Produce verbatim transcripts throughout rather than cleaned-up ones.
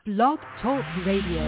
Blog Talk Radio.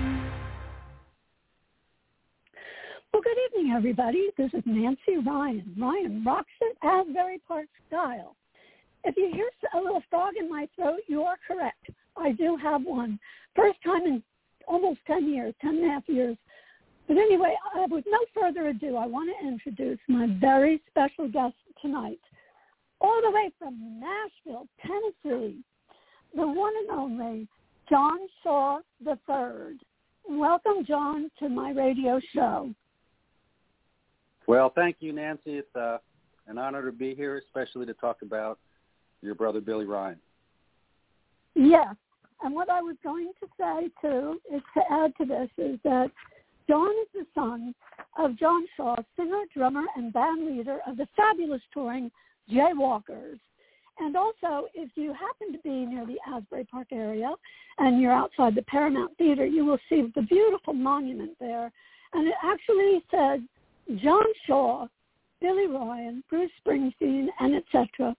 Well, good evening, everybody. This is Nancy Ryan. Ryan rocks it Asbury Park style. If you hear a little frog in my throat, you are correct. I do have one. First time in almost ten years, ten and a half years. But anyway, uh, with no further ado, I want to introduce my very special guest tonight. All the way from Nashville, Tennessee, the one and only John Shaw the third. Welcome, John, to my radio show. Well, thank you, Nancy. It's uh, an honor to be here, especially to talk about your brother, Billy Ryan. Yes. And what I was going to say, too, is to add to this, is that John is the son of John Shaw, singer, drummer, and band leader of the fabulous touring Jaywalkers. And also, if you happen to be near the Asbury Park area and you're outside the Paramount Theater, you will see the beautiful monument there. And it actually says John Shaw, Billy Ryan, Bruce Springsteen, and et cetera.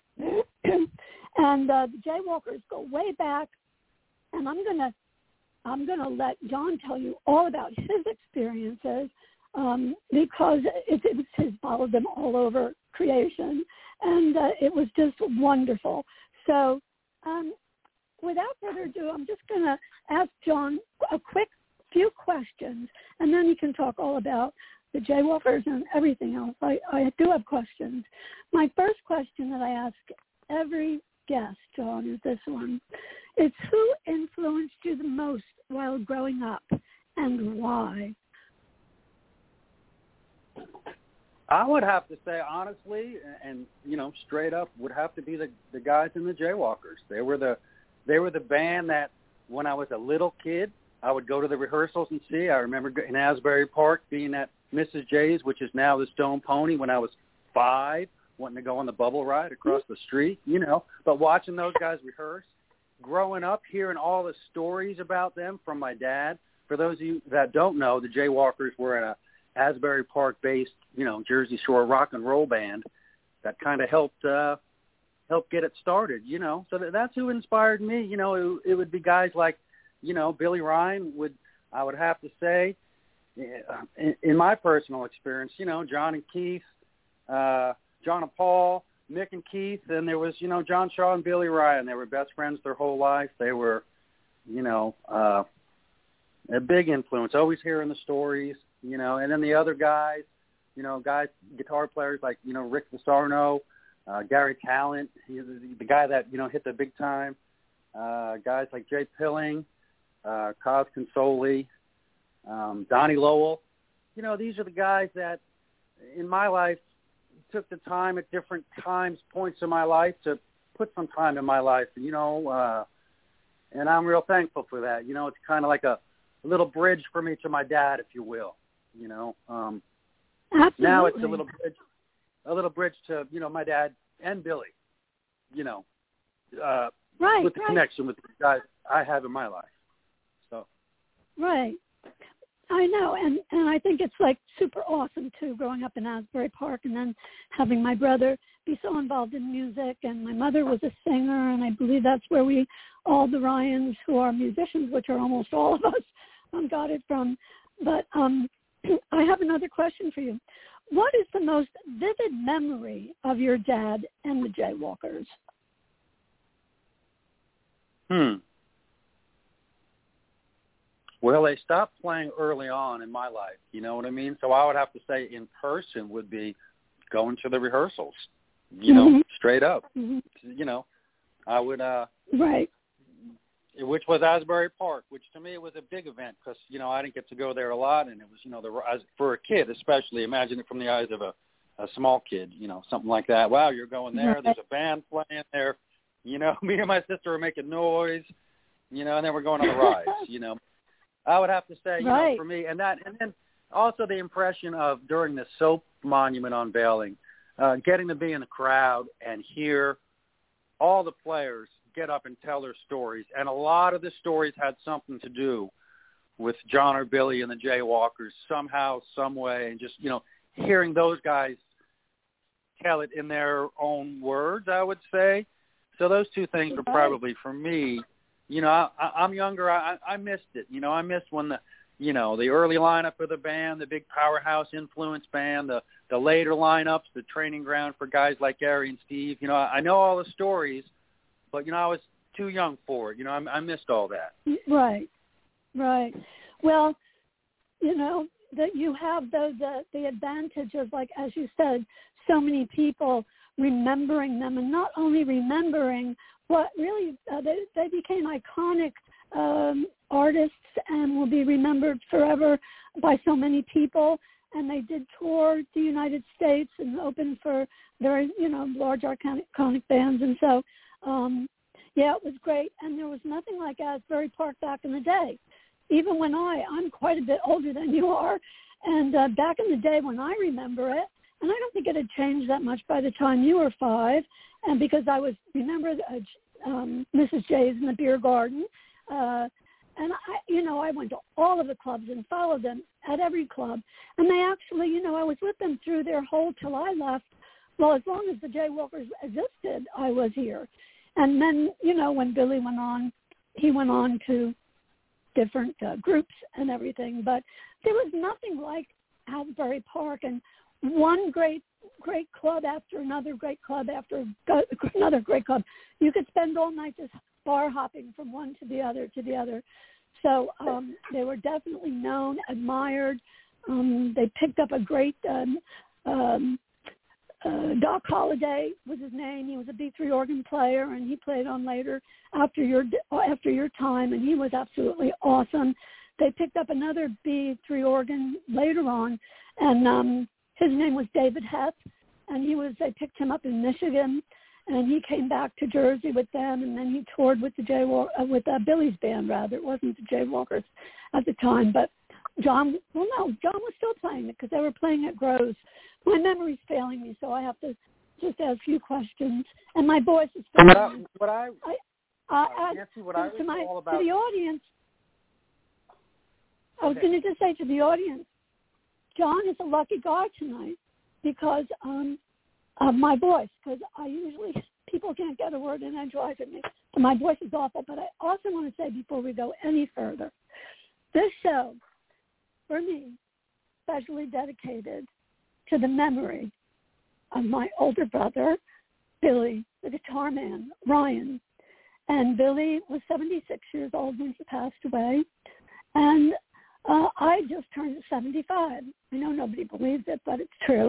And uh, the Jaywalkers go way back. And I'm gonna, I'm gonna let John tell you all about his experiences um, because it, it was his followed them all over creation, and uh, it was just wonderful. So, um, without further ado, I'm just gonna ask John a quick few questions, and then you can talk all about the Jaywalkers and everything else. I, I do have questions. My first question that I ask every guest, John, is this one. It's who influenced you the most while growing up and why? I would have to say, honestly, and, you know, straight up, would have to be the, the guys in the Jaywalkers. They were the they were the band that when I was a little kid, I would go to the rehearsals and see. I remember in Asbury Park being at Missus J's, which is now the Stone Pony, when I was five, wanting to go on the bubble ride across the street, you know. But watching those guys rehearse, growing up, hearing all the stories about them from my dad. For those of you that don't know, the Jaywalkers were a Asbury Park-based, you know, Jersey Shore rock and roll band that kind of helped uh, help get it started, you know. So that, that's who inspired me. You know, it, it would be guys like, you know, Billy Ryan would, I would have to say, in, in my personal experience, you know, John and Keith, uh, John and Paul, Mick and Keith, and there was, you know, John Shaw and Billy Ryan. They were best friends their whole life. They were, you know, uh, a big influence, always hearing the stories, you know, and then the other guys, you know, guys, guitar players like, you know, Rick Visarno, uh, Gary Talent, he, the, the guy that, you know, hit the big time, uh, guys like Jay Pilling, uh, Cos Consoli, um, Donnie Lowell. You know, these are the guys that in my life took the time at different times, points in my life to put some time in my life, you know, uh, and I'm real thankful for that. You know, it's kind of like a, a little bridge for me to my dad, if you will, you know. Um, Absolutely. Now it's a little bridge, a little bridge to, you know, my dad and Billy, you know, uh, right, with the right. connection with the guys I have in my life. So. Right. I know, and, and I think it's, like, super awesome, too, growing up in Asbury Park and then having my brother be so involved in music. And my mother was a singer, and I believe that's where we, all the Ryans who are musicians, which are almost all of us, um, got it from. But um, I have another question for you. What is the most vivid memory of your dad and the Jaywalkers? Hmm. Well, they stopped playing early on in my life, you know what I mean? So I would have to say in person would be going to the rehearsals, you know, mm-hmm. straight up. Mm-hmm. You know, I would, uh, right. which was Asbury Park, which to me was a big event because, you know, I didn't get to go there a lot. And it was, you know, the as, for a kid especially, imagine it from the eyes of a, a small kid, you know, something like that. Wow, you're going there. Right. There's a band playing there. You know, me and my sister were making noise, you know, and then we're going on the rides, you know. I would have to say, you right. know, for me, and that, and then also the impression of during the soap monument unveiling, uh, getting to be in the crowd and hear all the players get up and tell their stories. And a lot of the stories had something to do with John or Billy and the Jaywalkers somehow, some way, and just, you know, hearing those guys tell it in their own words, I would say. So those two things were probably, for me, you know, I, I, I'm younger. I, I missed it. You know, I missed when the, you know, the early lineup of the band, the big powerhouse influence band, the, the later lineups, the training ground for guys like Gary and Steve. You know, I, I know all the stories, but, you know, I was too young for it. You know, I, I missed all that. Right, right. Well, you know, that you have the, the, the advantage of, like, as you said, so many people remembering them, and not only remembering what really, uh, they, they became iconic um, artists and will be remembered forever by so many people. And they did tour the United States and opened for very, you know, large iconic bands. And so, um, yeah, it was great. And there was nothing like Asbury Park back in the day. Even when I, I'm quite a bit older than you are, and uh, back in the day when I remember it, and I don't think it had changed that much by the time you were five, and because I was, remember, uh, um, Missus J's in the beer garden, uh, and I, you know, I went to all of the clubs and followed them at every club, and they actually, you know, I was with them through their whole till I left. Well, as long as the Jaywalkers existed, I was here. And then, you know, when Billy went on, he went on to different uh, groups and everything, but there was nothing like Asbury Park, and one great, great club after another great club after another great club. You could spend all night just bar hopping from one to the other to the other. So um, they were definitely known, admired. Um, they picked up a great um, um, uh, Doc Holliday was his name. He was a B three organ player, and he played on later after your after your time, and he was absolutely awesome. They picked up another B three organ later on, and um, his name was David Heth, and he was. They picked him up in Michigan, and he came back to Jersey with them, and then he toured with the Jaywalk uh, with uh, Billy's band. Rather, it wasn't the Jaywalkers at the time, but John. Well, no, John was still playing it because they were playing at Groves. My memory's failing me, so I have to just ask you questions. And my voice is failing what I, me. what I, I, uh, uh, Nancy, what I to, my, all about to the audience, I was Okay. going to just say to the audience, John is a lucky guy tonight because um, of my voice, because I usually, people can't get a word in edgewise at me. So my voice is awful. But I also want to say before we go any further, this show, for me, specially dedicated to the memory of my older brother, Billy, the guitar man, Ryan. And Billy was seventy-six years old when he passed away. And uh, I just turned seventy-five. I know nobody believes it, but it's true.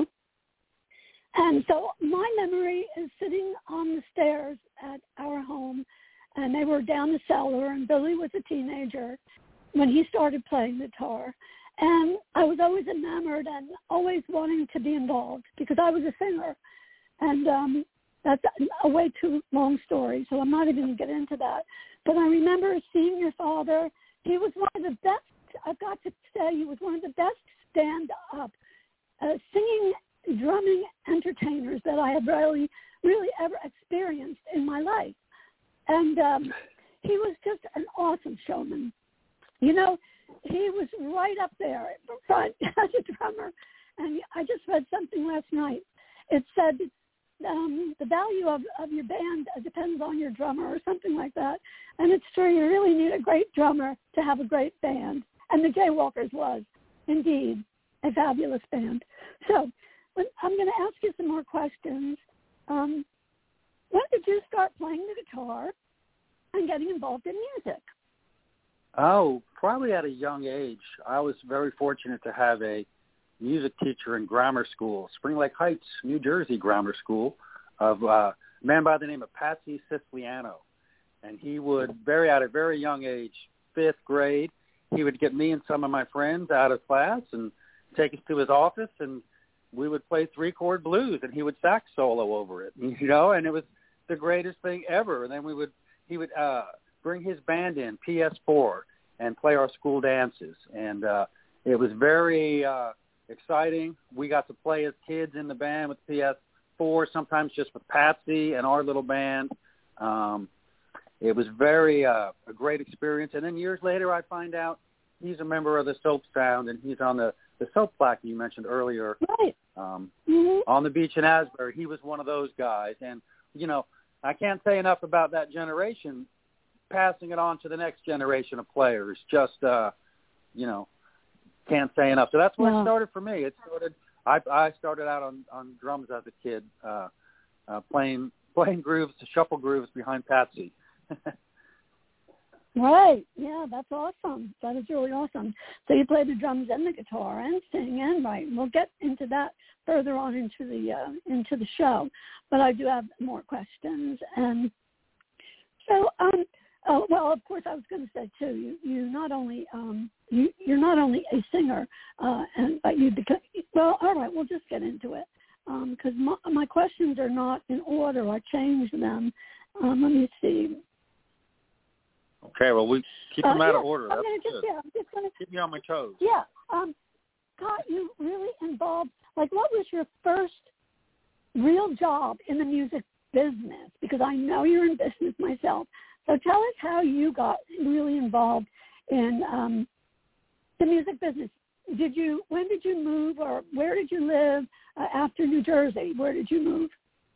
And so my memory is sitting on the stairs at our home, and they were down the cellar, and Billy was a teenager when he started playing guitar. And I was always enamored and always wanting to be involved because I was a singer. And um, that's a way too long story, so I'm not even going to get into that. But I remember seeing your father. He was one of the best, I've got to say, he was one of the best stand-up, uh, singing, drumming entertainers that I have really, really ever experienced in my life. And um, he was just an awesome showman. You know, he was right up there in front as a drummer. And I just read something last night. It said um, the value of, of your band depends on your drummer or something like that. And it's true, you really need a great drummer to have a great band. And the Jaywalkers was, indeed, a fabulous band. So I'm going to ask you some more questions. Um, when did you start playing the guitar and getting involved in music? Oh, probably at a young age. I was very fortunate to have a music teacher in grammar school, Spring Lake Heights, New Jersey grammar school, of uh, a man by the name of Patsy Siciliano. And he would, very at a very young age, fifth grade, he would get me and some of my friends out of class and take us to his office, and we would play three-chord blues, and he would sax solo over it, you know, and it was the greatest thing ever. And then we would, he would uh, bring his band in, P S four, and play our school dances. And uh, it was very uh, exciting. We got to play as kids in the band with P S four, sometimes just with Patsy and our little band. Um, it was very uh, a great experience. And then years later, I find out he's a member of the Soap Sound, and he's on the, the Soap plaque you mentioned earlier. Right. Um, mm-hmm. On the beach in Asbury. He was one of those guys. And, you know, I can't say enough about that generation. passing it on to the next generation of players. Just, uh, you know, can't say enough. So that's where yeah. it started for me. It started. I, I started out on, on drums as a kid, uh, uh, playing playing grooves, shuffle grooves behind Patsy. Right. Yeah, that's awesome. That is really awesome. So you play the drums and the guitar and sing and write. We'll get into that further on into the uh, into the show. But I do have more questions. And so, um, oh, well, of course, I was going to say too. You, you not only um, you you're not only a singer, uh, and but you become well. All right, we'll just get into it because um, my, my questions are not in order. I changed them. Um, let me see. Okay, well, we keep them uh, out yeah, of order. That's I'm just, good. Yeah, I'm just gonna keep me on my toes. Yeah. Um, got you really involved. Like, what was your first real job in the music business? Because I know you're in business myself. So tell us how you got really involved in um, the music business. Did you? When did you move, or where did you live uh, after New Jersey? Where did you move?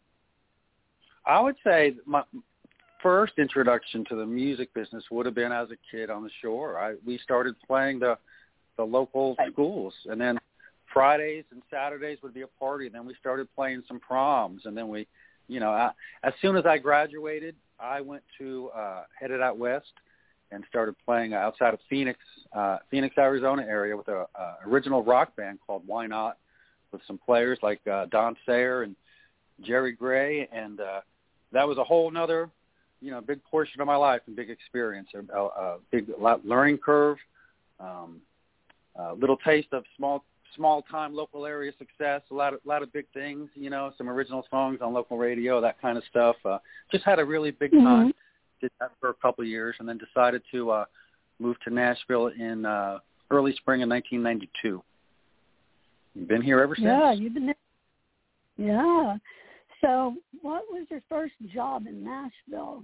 I would say my first introduction to the music business would have been as a kid on the shore. I we started playing the the local schools, and then Fridays and Saturdays would be a party. And then we started playing some proms, and then we, you know, I, as soon as I graduated, I went to uh, headed out west and started playing outside of Phoenix, uh, Phoenix, Arizona area with a, a original rock band called Why Not, with some players like uh, Don Sayer and Jerry Gray, and uh, that was a whole nother, you know, big portion of my life and big experience, a, a big learning curve, um, a little taste of small, small time local area success, a lot of, lot of big things, you know, some original songs on local radio, that kind of stuff. Uh, just had a really big time. Mm-hmm. Did that for a couple of years, and then decided to uh, move to Nashville in uh, early spring of nineteen ninety-two. You've been here ever since? Yeah, you've been there. Yeah. So what was your first job in Nashville?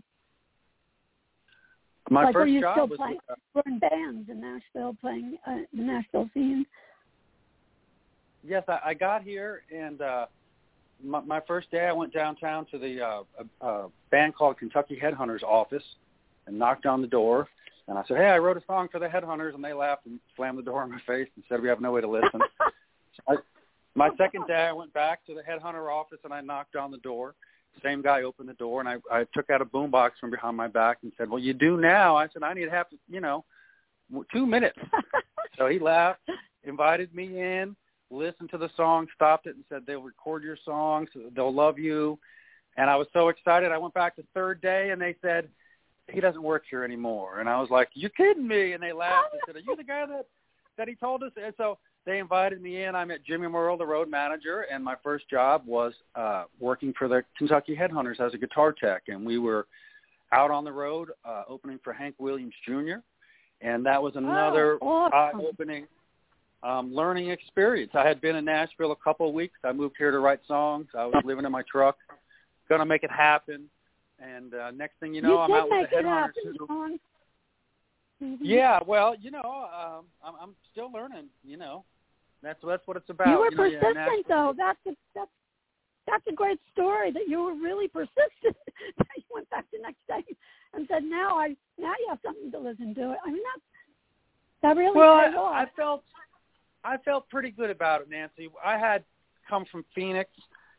My like, first were you job still was playing, with, uh, were in bands in Nashville, playing uh, the Nashville scene? Yes, I, I got here, and uh, my, my first day I went downtown to the uh, a, a band called Kentucky Headhunters office and knocked on the door. And I said, hey, I wrote a song for the Headhunters, and they laughed and slammed the door in my face and said, we have no way to listen. so I, my second day I went back to the Headhunter office, and I knocked on the door. Same guy opened the door, and I, I took out a boombox from behind my back and said, well, you do now. I said, I need to have, you know, two minutes. So he laughed, invited me in, listened to the song, stopped it, and said, they'll record your songs, they'll love you. And I was so excited. I went back the third day, and they said, he doesn't work here anymore. And I was like, you're kidding me. And they laughed and said, are you the guy that, that he told us? And so they invited me in. I met Jimmy Merle, the road manager, and my first job was uh, working for the Kentucky Headhunters as a guitar tech. And we were out on the road uh, opening for Hank Williams Junior And that was another oh, awesome. eye-opening um, learning experience. I had been in Nashville a couple of weeks. I moved here to write songs. I was living in my truck, going to make it happen. And uh, next thing you know, you I'm did out make with the it Headhunters. happen, mm-hmm. Yeah, well, you know, um, I'm, I'm still learning. You know, that's that's what it's about. You were you know, persistent, Nashville. though. That's a, that's that's a great story. That you were really persistent. You went back the next day and said, "Now I now you have something to listen to." I mean, that that really well, pays I, off. I felt I felt pretty good about it, Nancy. I had come from Phoenix,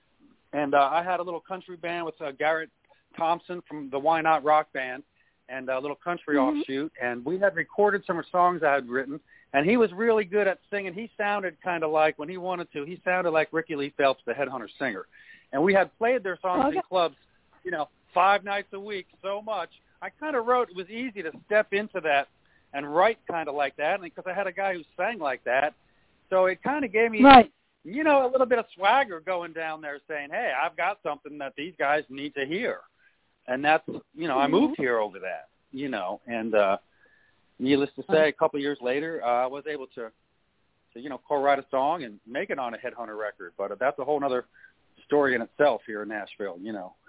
and uh, I had a little country band with uh, Garrett Thompson from the Why Not rock band, and a little country mm-hmm. offshoot, and we had recorded some songs I had written, and he was really good at singing. He sounded kind of like, when he wanted to, he sounded like Ricky Lee Phelps, the Headhunter singer. And we had played their songs okay. in clubs, you know, five nights a week so much. I kind of wrote, it was easy to step into that and write kind of like that, and because I had a guy who sang like that, so it kind of gave me, right. you know, a little bit of swagger going down there saying, hey, I've got something that these guys need to hear. And that's, you know, I moved here over that, you know, and uh, needless to say, a couple of years later, uh, I was able to, to, you know, co-write a song and make it on a Headhunter record. But that's a whole other story in itself here in Nashville, you know.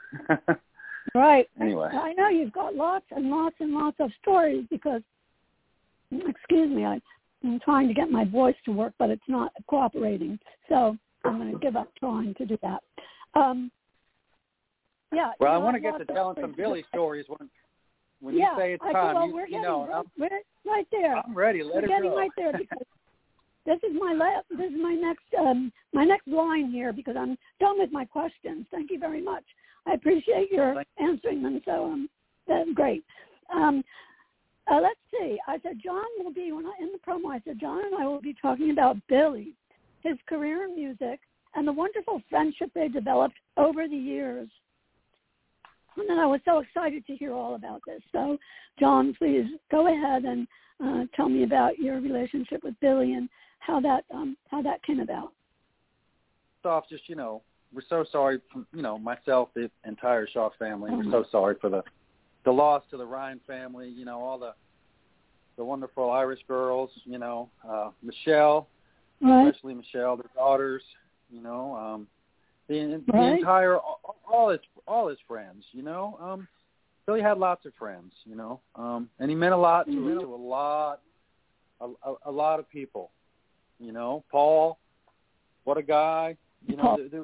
Right. Anyway. I know you've got lots and lots and lots of stories because, excuse me, I, I'm trying to get my voice to work, but it's not cooperating. So I'm going to give up trying to do that. Um, Yeah. Well, I want to get to telling some Billy stories when when yeah, you say it's I time, said, well, you, we're you getting know, right, I'm, we're right there. I'm ready. Let we're it getting go. right there because this is my la- this is my next um, my next line here because I'm done with my questions. Thank you very much. I appreciate your Thank answering them. So um, that's great. Um, uh, let's see. I said John will be when I in the promo. I said John and I will be talking about Billy, his career in music, and the wonderful friendship they developed over the years. And then I was so excited to hear all about this. So, John, please go ahead and uh, tell me about your relationship with Billy and how that um, how that came about. First off, just, you know, we're so sorry, for, you know, myself, the entire Shaw family. Mm-hmm. We're so sorry for the the loss to the Ryan family. You know, all the the wonderful Irish girls. You know, uh, Michelle, right. especially Michelle, their daughters. You know, um, the, the right. entire all, all his all his friends. You know, um, Billy had lots of friends. You know, um, and he meant a lot to, mm-hmm. to a lot a, a, a lot of people. You know, Paul, what a guy. You know, there,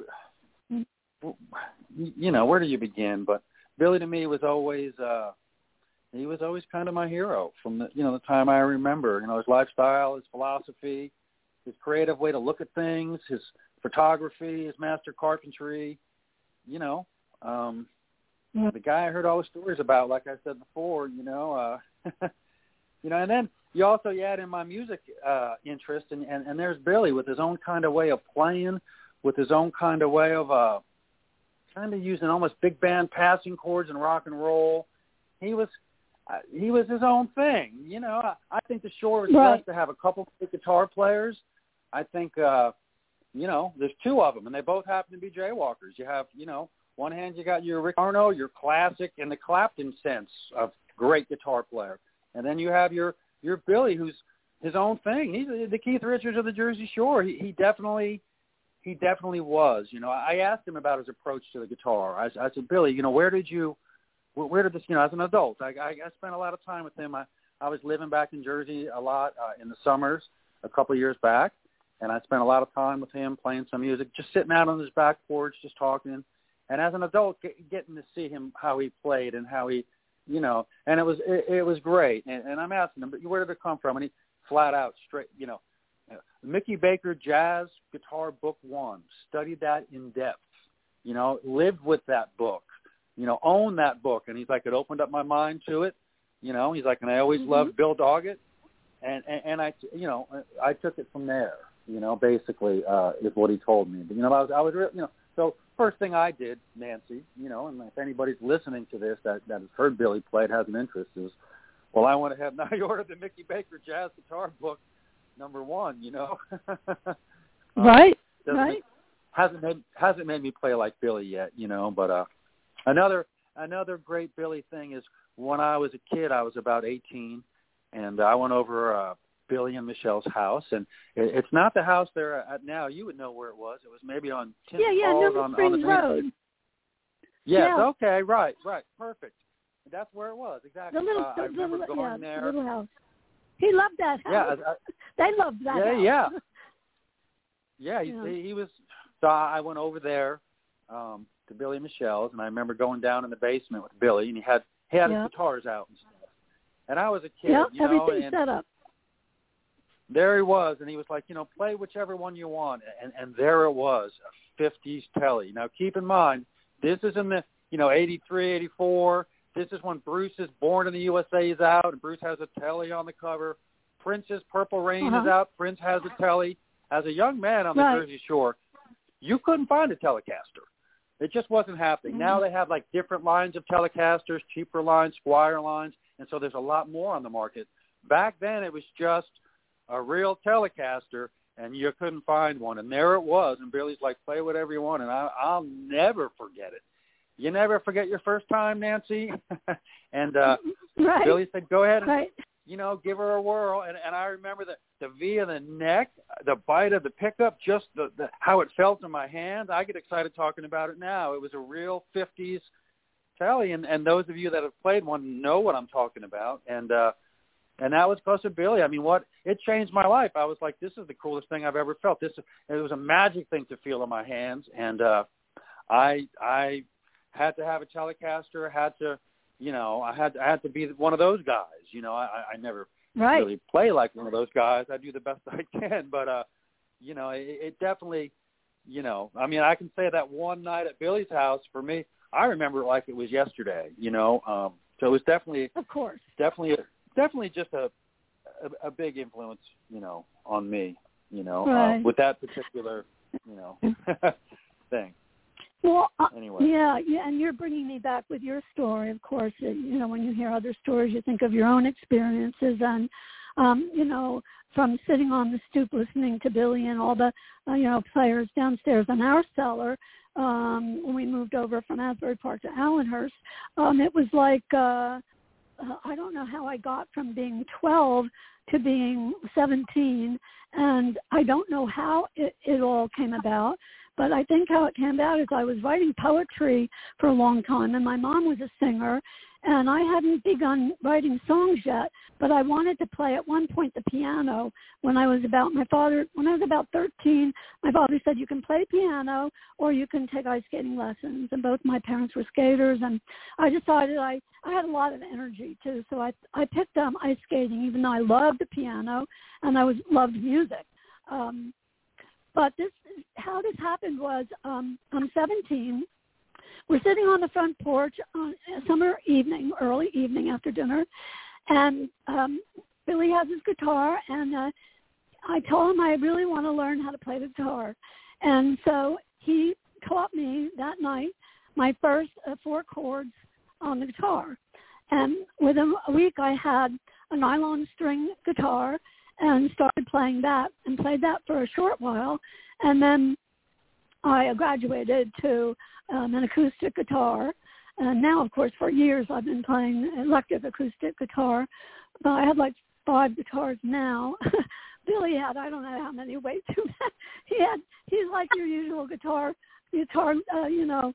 there, you know, where do you begin? But Billy to me was always, uh, he was always kind of my hero from the, you know, the time I remember. You know, his lifestyle, his philosophy, his creative way to look at things, his photography, his master carpentry. You know, um, yeah. the guy I heard all the stories about, like I said before. You know, uh, you know, and then. You also you add in my music uh, interest, and, and, and there's Billy with his own kind of way of playing, with his own kind of way of uh, kind of using almost big band passing chords and rock and roll. He was uh, he was his own thing. You know, I, I think the Shore was right. blessed to have a couple of guitar players. I think, uh, you know, there's two of them, and they both happen to be jaywalkers. You have, you know, one hand you got your Rick Arno, your classic in the Clapton sense of great guitar player, and then you have your You're Billy, who's his own thing. He's the Keith Richards of the Jersey Shore. He, he definitely, he definitely was. You know, I asked him about his approach to the guitar. I, I said, Billy, you know, where did you, where, where did this, you know, as an adult, I, I, I spent a lot of time with him. I, I was living back in Jersey a lot uh, in the summers a couple of years back, and I spent a lot of time with him playing some music, just sitting out on his back porch, just talking. And as an adult, get, getting to see him how he played and how he. You know, and it was it, it was great. And, and I'm asking him, but where did it come from? And he flat out, straight, you know, Mickey Baker Jazz Guitar Book One. Studied that in depth. You know, lived with that book. You know, owned that book. And he's like, it opened up my mind to it. You know, he's like, and I always mm-hmm. loved Bill Doggett. And, and and I, you know, I took it from there. You know, basically uh, is what he told me. But, you know, I was I was you know. So first thing I did, Nancy, you know, and if anybody's listening to this that, that has heard Billy play, and has an interest, is, well, I went ahead and I ordered the Mickey Baker Jazz Guitar Book, number one, you know. right, um, right. Hasn't made, hasn't made me play like Billy yet, you know, but uh, another another great Billy thing is when I was a kid, I was about eighteen, and I went over uh, Billy and Michelle's house, and it, it's not the house they're at now. You would know where it was. It was maybe on Tim yeah, yeah, Falls Newman on, Springs on the Road. Yes, yeah. okay, right, right, perfect. That's where it was, exactly. The little, uh, the I remember little, going yeah, there. little house. He loved that house. Yeah, I, they loved that yeah, house. Yeah, yeah. He, yeah. he was. So I went over there um, to Billy and Michelle's, and I remember going down in the basement with Billy, and he had he had yeah. his guitars out and stuff. And I was a kid, yeah, you know, everything's and set up. there he was, and he was like, you know, play whichever one you want, and and there it was, a fifties telly. Now keep in mind, this is in the you know eighty-three, eighty-four. This is when Bruce is Born in the U S A is out, and Bruce has a telly on the cover. Prince's Purple Rain uh-huh. is out. Prince has a telly. As a young man on the right. Jersey Shore, you couldn't find a Telecaster. It just wasn't happening. Mm-hmm. Now they have like different lines of Telecasters, cheaper lines, Squire lines, and so there's a lot more on the market. Back then it was just a real Telecaster, and you couldn't find one. And there it was, and Billy's like, play whatever you want, and I, I'll never forget it. You never forget your first time, Nancy? and uh, right. Billy said, go ahead and, right. you know, give her a whirl. And, and I remember the, the V in the neck, the bite of the pickup, just the, the how it felt in my hand. I get excited talking about it now. It was a real fifties telly, and, and those of you that have played one know what I'm talking about. And uh, and that was because of Billy. I mean, what it changed my life. I was like, this is the coolest thing I've ever felt. This it was a magic thing to feel in my hands, and uh, I I had to have a Telecaster, had to you know, I had I had to be one of those guys. You know, I, I never right. really play like one of those guys. I do the best I can, but uh, you know, it, it definitely, you know, I mean, I can say that one night at Billy's house for me, I remember it like it was yesterday. You know, um, so it was definitely, of course, definitely, a, definitely just a, a a big influence, you know, on me. You know, right. uh, with that particular, you know, thing. Well, uh, anyway. yeah, yeah, and you're bringing me back with your story, of course. You know, when you hear other stories, you think of your own experiences and, um, you know, from sitting on the stoop listening to Billy and all the, uh, you know, players downstairs in our cellar um, when we moved over from Asbury Park to Allenhurst. Um, it was like, uh, uh, I don't know how I got from being twelve to being seventeen, and I don't know how it, it all came about. But I think how it came about is I was writing poetry for a long time, and my mom was a singer, and I hadn't begun writing songs yet, but I wanted to play at one point the piano when I was about, my father, when I was about thirteen, my father said, you can play piano or you can take ice skating lessons, and both my parents were skaters, and I decided I, I had a lot of energy too, so I, I picked um, ice skating, even though I loved the piano and I was loved music. Um, But this, how this happened was, um, I'm seventeen. We're sitting on the front porch on a summer evening, early evening after dinner, and um, Billy has his guitar, and uh, I told him I really want to learn how to play the guitar. And so he taught me that night my first uh, four chords on the guitar. And within a week, I had a nylon string guitar and started playing that and played that for a short while. And then I graduated to um, an acoustic guitar. And now, of course, for years I've been playing electric acoustic guitar. But I have like five guitars now. Billy had, I don't know how many, way too many. He had, he's like your usual guitar, guitar, uh, you know,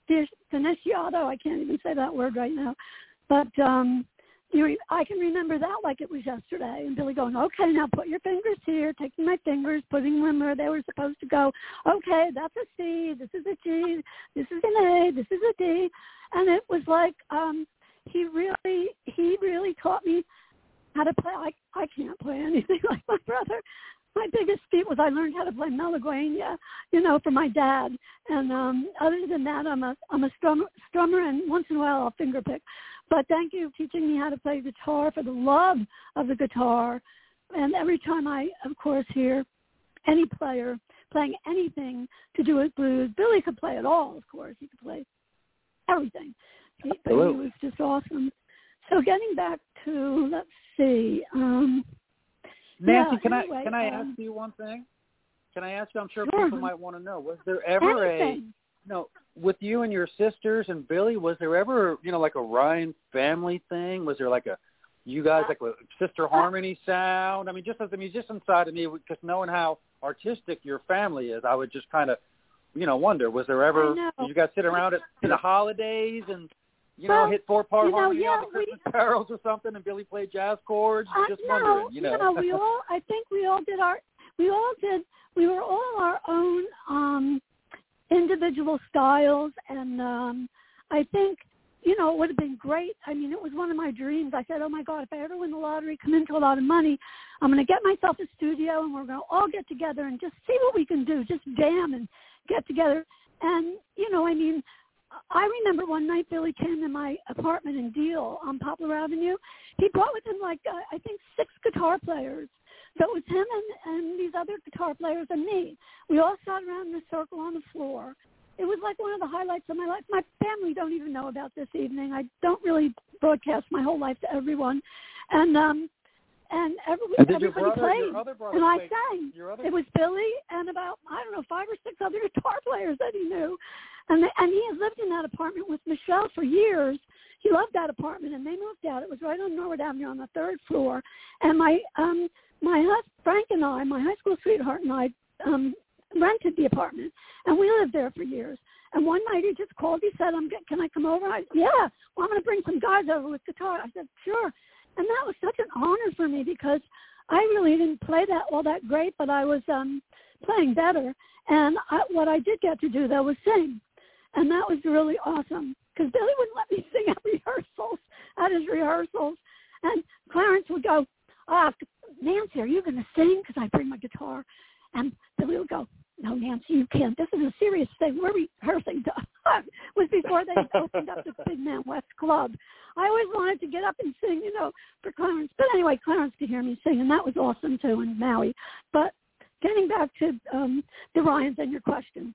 Finiciato. I can't even say that word right now. But, um, You re- I can remember that like it was yesterday. And Billy going, okay, now put your fingers here, taking my fingers, putting them where they were supposed to go. Okay, that's a C, this is a G, this is an A, this is a D. And it was like um, he really, he really taught me how to play. I, I can't play anything like my brother. My biggest feat was I learned how to play Malagueña, you know, from my dad. And um, other than that, I'm a I'm a strummer, strummer, and once in a while I'll finger pick. But thank you for teaching me how to play guitar, for the love of the guitar. And every time I, of course, hear any player playing anything to do with blues, Billy could play it all, of course. He could play everything. He, but he was just awesome. So getting back to, let's see. Um, Nancy, yeah, can anyway, I can I um, ask you one thing? Can I ask you? I'm sure, sure. people might want to know. Was there ever anything. a no with you and your sisters and Billy? Was there ever you know like a Ryan family thing? Was there like a you guys like a sister harmony sound? I mean, just as a musician side of me, because knowing how artistic your family is, I would just kind of you know wonder. Was there ever? Did you guys sit around at the holidays and? You know, well, hit four-part you know, harmony yeah, on the Christmas we, carols or something, and Billy played jazz chords. Uh, Just no, wondering, you know. no, we all. I think we all did our. We all did. We were all our own um, individual styles, and um, I think you know it would have been great. I mean, it was one of my dreams. I said, "Oh my God, if I ever win the lottery, come into a lot of money, I'm going to get myself a studio, and we're going to all get together and just see what we can do, just jam and get together." And you know, I mean. I remember one night Billy came to my apartment in Deal on Poplar Avenue. He brought with him like, uh, I think, six guitar players. So it was him and, and these other guitar players and me. We all sat around in a circle on the floor. It was like one of the highlights of my life. My family don't even know about this evening. I don't really broadcast my whole life to everyone. And um, and, every, and did everybody your brother, played. Your other brother and I played, sang. Your other... It was Billy and about, I don't know, five or six other guitar players that he knew. And, they, and he had lived in that apartment with Michelle for years. He loved that apartment, and they moved out. It was right on Norwood Avenue on the third floor. And my um, my husband, Frank and I, my high school sweetheart and I, um, rented the apartment, and we lived there for years. And one night he just called. He said, "I'm can I come over?" I said, "Yeah, well, I'm going to bring some guys over with guitar." I said, "Sure." And that was such an honor for me because I really didn't play that all that great, but I was um, playing better. And I, what I did get to do, though, was sing. And that was really awesome. because Billy wouldn't let me sing at rehearsals, at his rehearsals. And Clarence would go, uh, Nancy, are you going to sing? Because I bring my guitar. And Billy would go, no, Nancy, you can't. This is a serious thing. We're rehearsing. It was before they opened up the Big Man West Club. I always wanted to get up and sing, you know, for Clarence. But anyway, Clarence could hear me sing, and that was awesome, too, in Maui. But getting back to um, the Ryans and your question,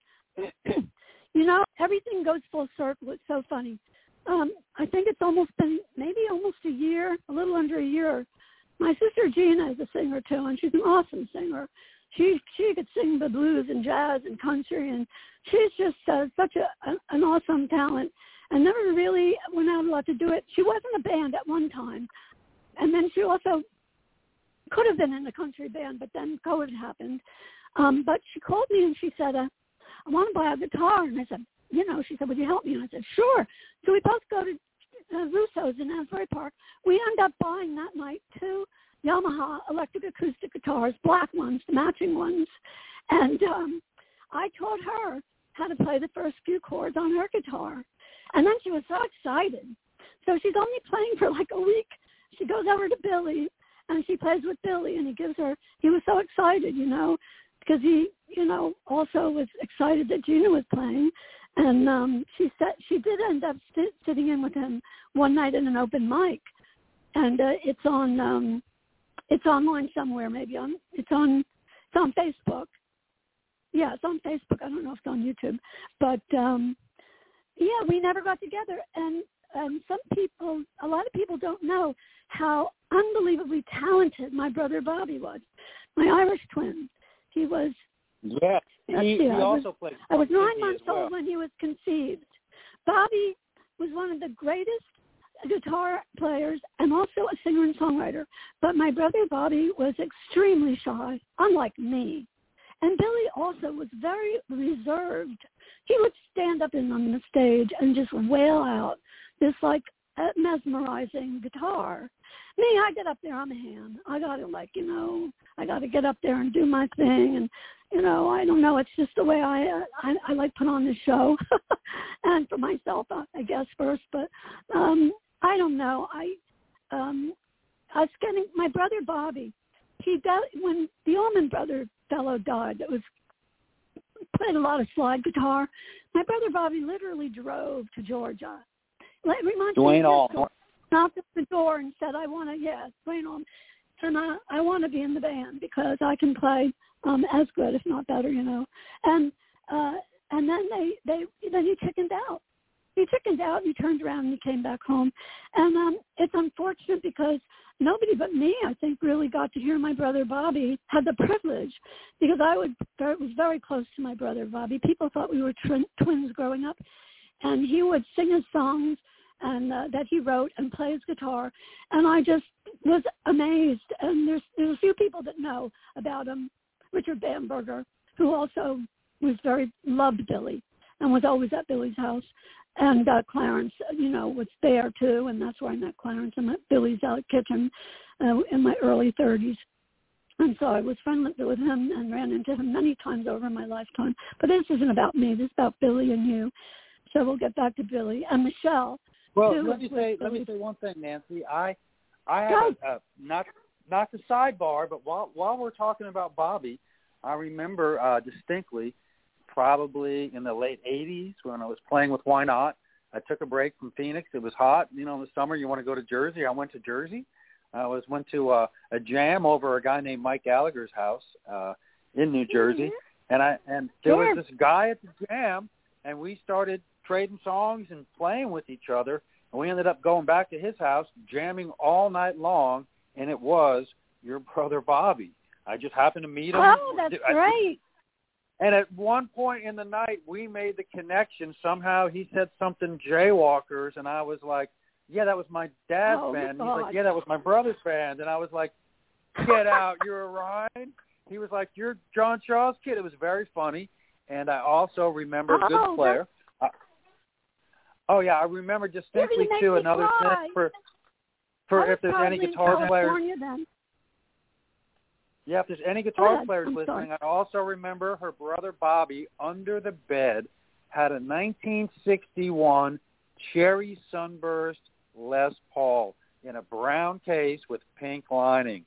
you know, everything goes full circle. It's so funny. Um, I think it's almost been maybe almost a year, a little under a year. My sister Gina is a singer, too, and she's an awesome singer. She she could sing the blues and jazz and country, and she's just uh, such a, a an awesome talent. And never really went out a lot to do it. She was in a band at one time, and then she also could have been in a country band, but then COVID happened. Um, but she called me and she said, uh, "I want to buy a guitar." And I said, "You know," she said, "Would you help me?" And I said, "Sure." So we both go to uh, Russo's in Asbury Park. We end up buying that night two Yamaha electric acoustic guitars, black ones, the matching ones. And um, I taught her how to play the first few chords on her guitar. And then she was so excited. So she's only playing for like a week. She goes over to Billy, and she plays with Billy, and he gives her, he was so excited, you know, because he, you know, also was excited that Gina was playing. And um, she said she did end up st- sitting in with him one night in an open mic. And uh, it's on... Um, It's online somewhere, maybe on it's on it's on Facebook. Yeah, it's on Facebook. I don't know if it's on YouTube, but um, yeah, we never got together. And and some people, a lot of people don't know how unbelievably talented my brother Bobby was. My Irish twin. He was. Yeah, he, he I also was, played. I was nine months well. old when he was conceived. Bobby was one of the greatest guitar players and also a singer and songwriter. But my brother Bobby was extremely shy, unlike me. And Billy also was very reserved. He would stand up in on the stage and just wail out this like uh, mesmerizing guitar. Me, I get up there, I'm a hand. I got to like, you know, I got to get up there and do my thing. And, you know, I don't know. It's just the way I, uh, I, I like put on the show and for myself, uh, I guess first. But, um, I don't know. I um, I was getting my brother Bobby. He died when the Allman Brother fellow died. That was played a lot of slide guitar. My brother Bobby literally drove to Georgia. Like, reminds Dwayne me Allman knocked at the door and said, "I want to, yeah, Dwayne Allman, and I I want to be in the band because I can play um, as good, if not better, you know." And uh, and then they they then he chickened out. He chickened out, and he turned around, and he came back home. And um, it's unfortunate because nobody but me, I think, really got to hear my brother Bobby, had the privilege, because I would, was very close to my brother Bobby. People thought we were tw- twins growing up. And he would sing his songs and uh, that he wrote and play his guitar. And I just was amazed. And there's, there's a few people that know about him. Richard Bamberger, who also was very, loved Billy and was always at Billy's house. And uh, Clarence, you know, was there, too, and that's where I met Clarence. I met Billy's uh, kitchen uh, in my early thirties. And so I was friendly with him and ran into him many times over my lifetime. But this isn't about me. This is about Billy and you. So we'll get back to Billy. And Michelle. Well, let me say let me say one thing, Nancy. I I have a, a, not not the sidebar, but while while we're talking about Bobby, I remember uh, distinctly, probably in the late eighties when I was playing with Why Not. I took a break from Phoenix. It was hot. You know, in the summer you want to go to Jersey. I went to Jersey. I was went to uh, a jam over a guy named Mike Gallagher's house uh, in New Jersey, mm-hmm. and I and there sure. was this guy at the jam, and we started trading songs and playing with each other. And we ended up going back to his house, jamming all night long, and it was your brother Bobby. I just happened to meet him. Oh, that's I, great. And at one point in the night, we made the connection. Somehow he said something Jaywalkers, and I was like, yeah, that was my dad's oh, band. My He's like, yeah, that was my brother's band. And I was like, get out, you're a Ryan? He was like, you're John Shaw's kid. It was very funny. And I also remember oh, good player. Uh, oh, yeah, I remember distinctly, too, another thing for, for if there's any guitar players. Then. Yeah, if there's any guitar ahead. players I'm listening, sorry. I also remember her brother Bobby under the bed had a nineteen sixty-one Cherry Sunburst Les Paul in a brown case with pink lining.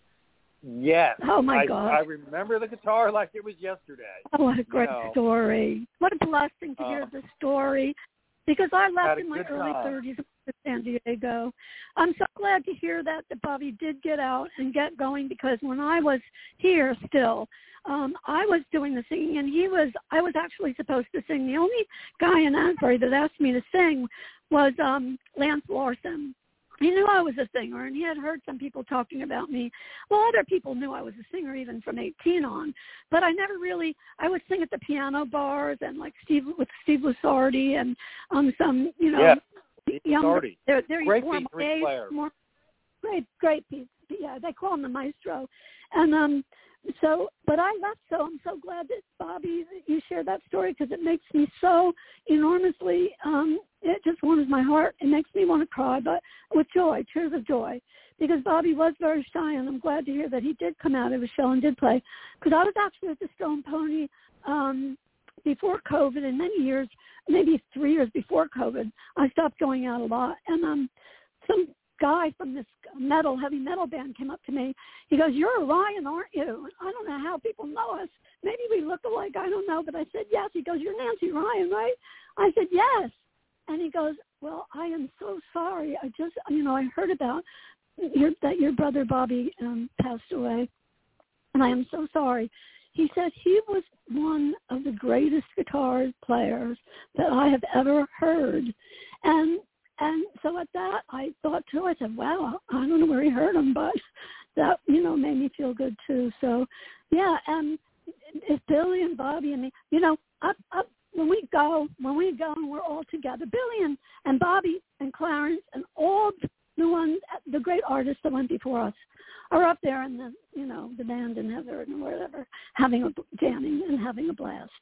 Yes. Oh, my I, God. I remember the guitar like it was yesterday. Oh, what a great you know. story. What a blessing to uh, hear the story. Because I left in my early time. thirties to San Diego. I'm so glad to hear that, that Bobby did get out and get going, because when I was here still, um, I was doing the singing, and he was, I was actually supposed to sing. The only guy in Asbury that asked me to sing was um, Lance Larson. He knew I was a singer, and he had heard some people talking about me. Well, other people knew I was a singer even from eighteen on, but I never really, I would sing at the piano bars and like Steve, with Steve Lusardi and um, some, you know, yeah, younger, they're, they're great more, P three player. more, great, great piece. Yeah, they call him the maestro. And um, so, but I left, so I'm so glad that Bobby, you shared that story, because it makes me so enormously, um, it just warms my heart. It makes me want to cry, but with joy, tears of joy, because Bobby was very shy, and I'm glad to hear that he did come out of his shell and did play, because I was actually at the Stone Pony um, before COVID, and many years, maybe three years before COVID, I stopped going out a lot, and um, some guy from this metal, heavy metal band came up to me. He goes, "You're Orion, aren't you?" I don't know how people know us. Maybe we look alike. I don't know. But I said, yes. He goes, "You're Nancy Ryan, right?" I said, yes. And he goes, "Well, I am so sorry. I just, you know, I heard about your, that your brother Bobby um, passed away. And I am so sorry." He said he was one of the greatest guitar players that I have ever heard. And And so at that, I thought, too, I said, wow, I don't know where he heard him, but that, you know, made me feel good, too. So, yeah, and it's Billy and Bobby and me, you know, up, up, when we go, when we go and we're all together, Billy and, and Bobby and Clarence and all the ones, the great artists that went before us are up there in the, you know, the band and Heather and whatever, having a, jamming and having a blast.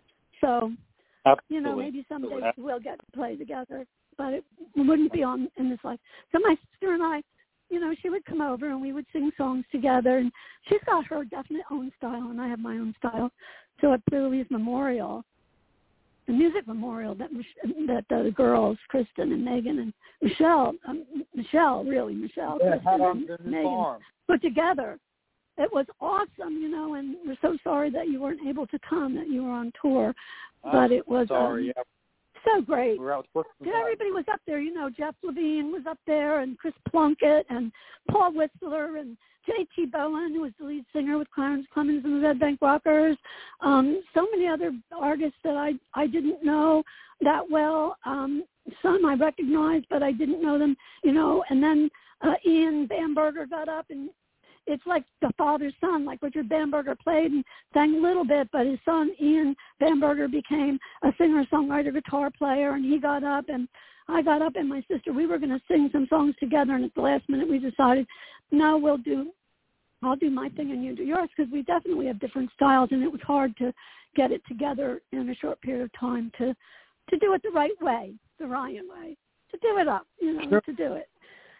So, Absolutely. you know, maybe someday we'll get to play together. But it wouldn't be on in this life. So my sister and I, you know, she would come over and we would sing songs together. And she's got her definite own style, and I have my own style. So at Billy's memorial, the music memorial that that the girls, Kristen and Megan and Michelle, um, Michelle, really, Michelle, yeah, Kristen and Megan farm. put together, it was awesome, you know, and we're so sorry that you weren't able to come, that you were on tour. I'm but it was sorry, um, yeah. so great. We're out Everybody was up there, you know. Jeff Levine was up there, and Chris Plunkett, and Paul Whistler, and J T Bowen, who was the lead singer with Clarence Clemens and the Red Bank Rockers. Um, so many other artists that I, I didn't know that well. Um, some I recognized, but I didn't know them, you know. And then uh, Ian Bamberger got up, and it's like the father's son, like Richard Bamberger played and sang a little bit, but his son, Ian Bamberger, became a singer-songwriter, guitar player, and he got up, and I got up, and my sister, we were going to sing some songs together, and at the last minute we decided, no, we'll do, I'll do my thing and you do yours, because we definitely have different styles, and it was hard to get it together in a short period of time to, to do it the right way, the Ryan way, to do it up, you know, sure. to do it.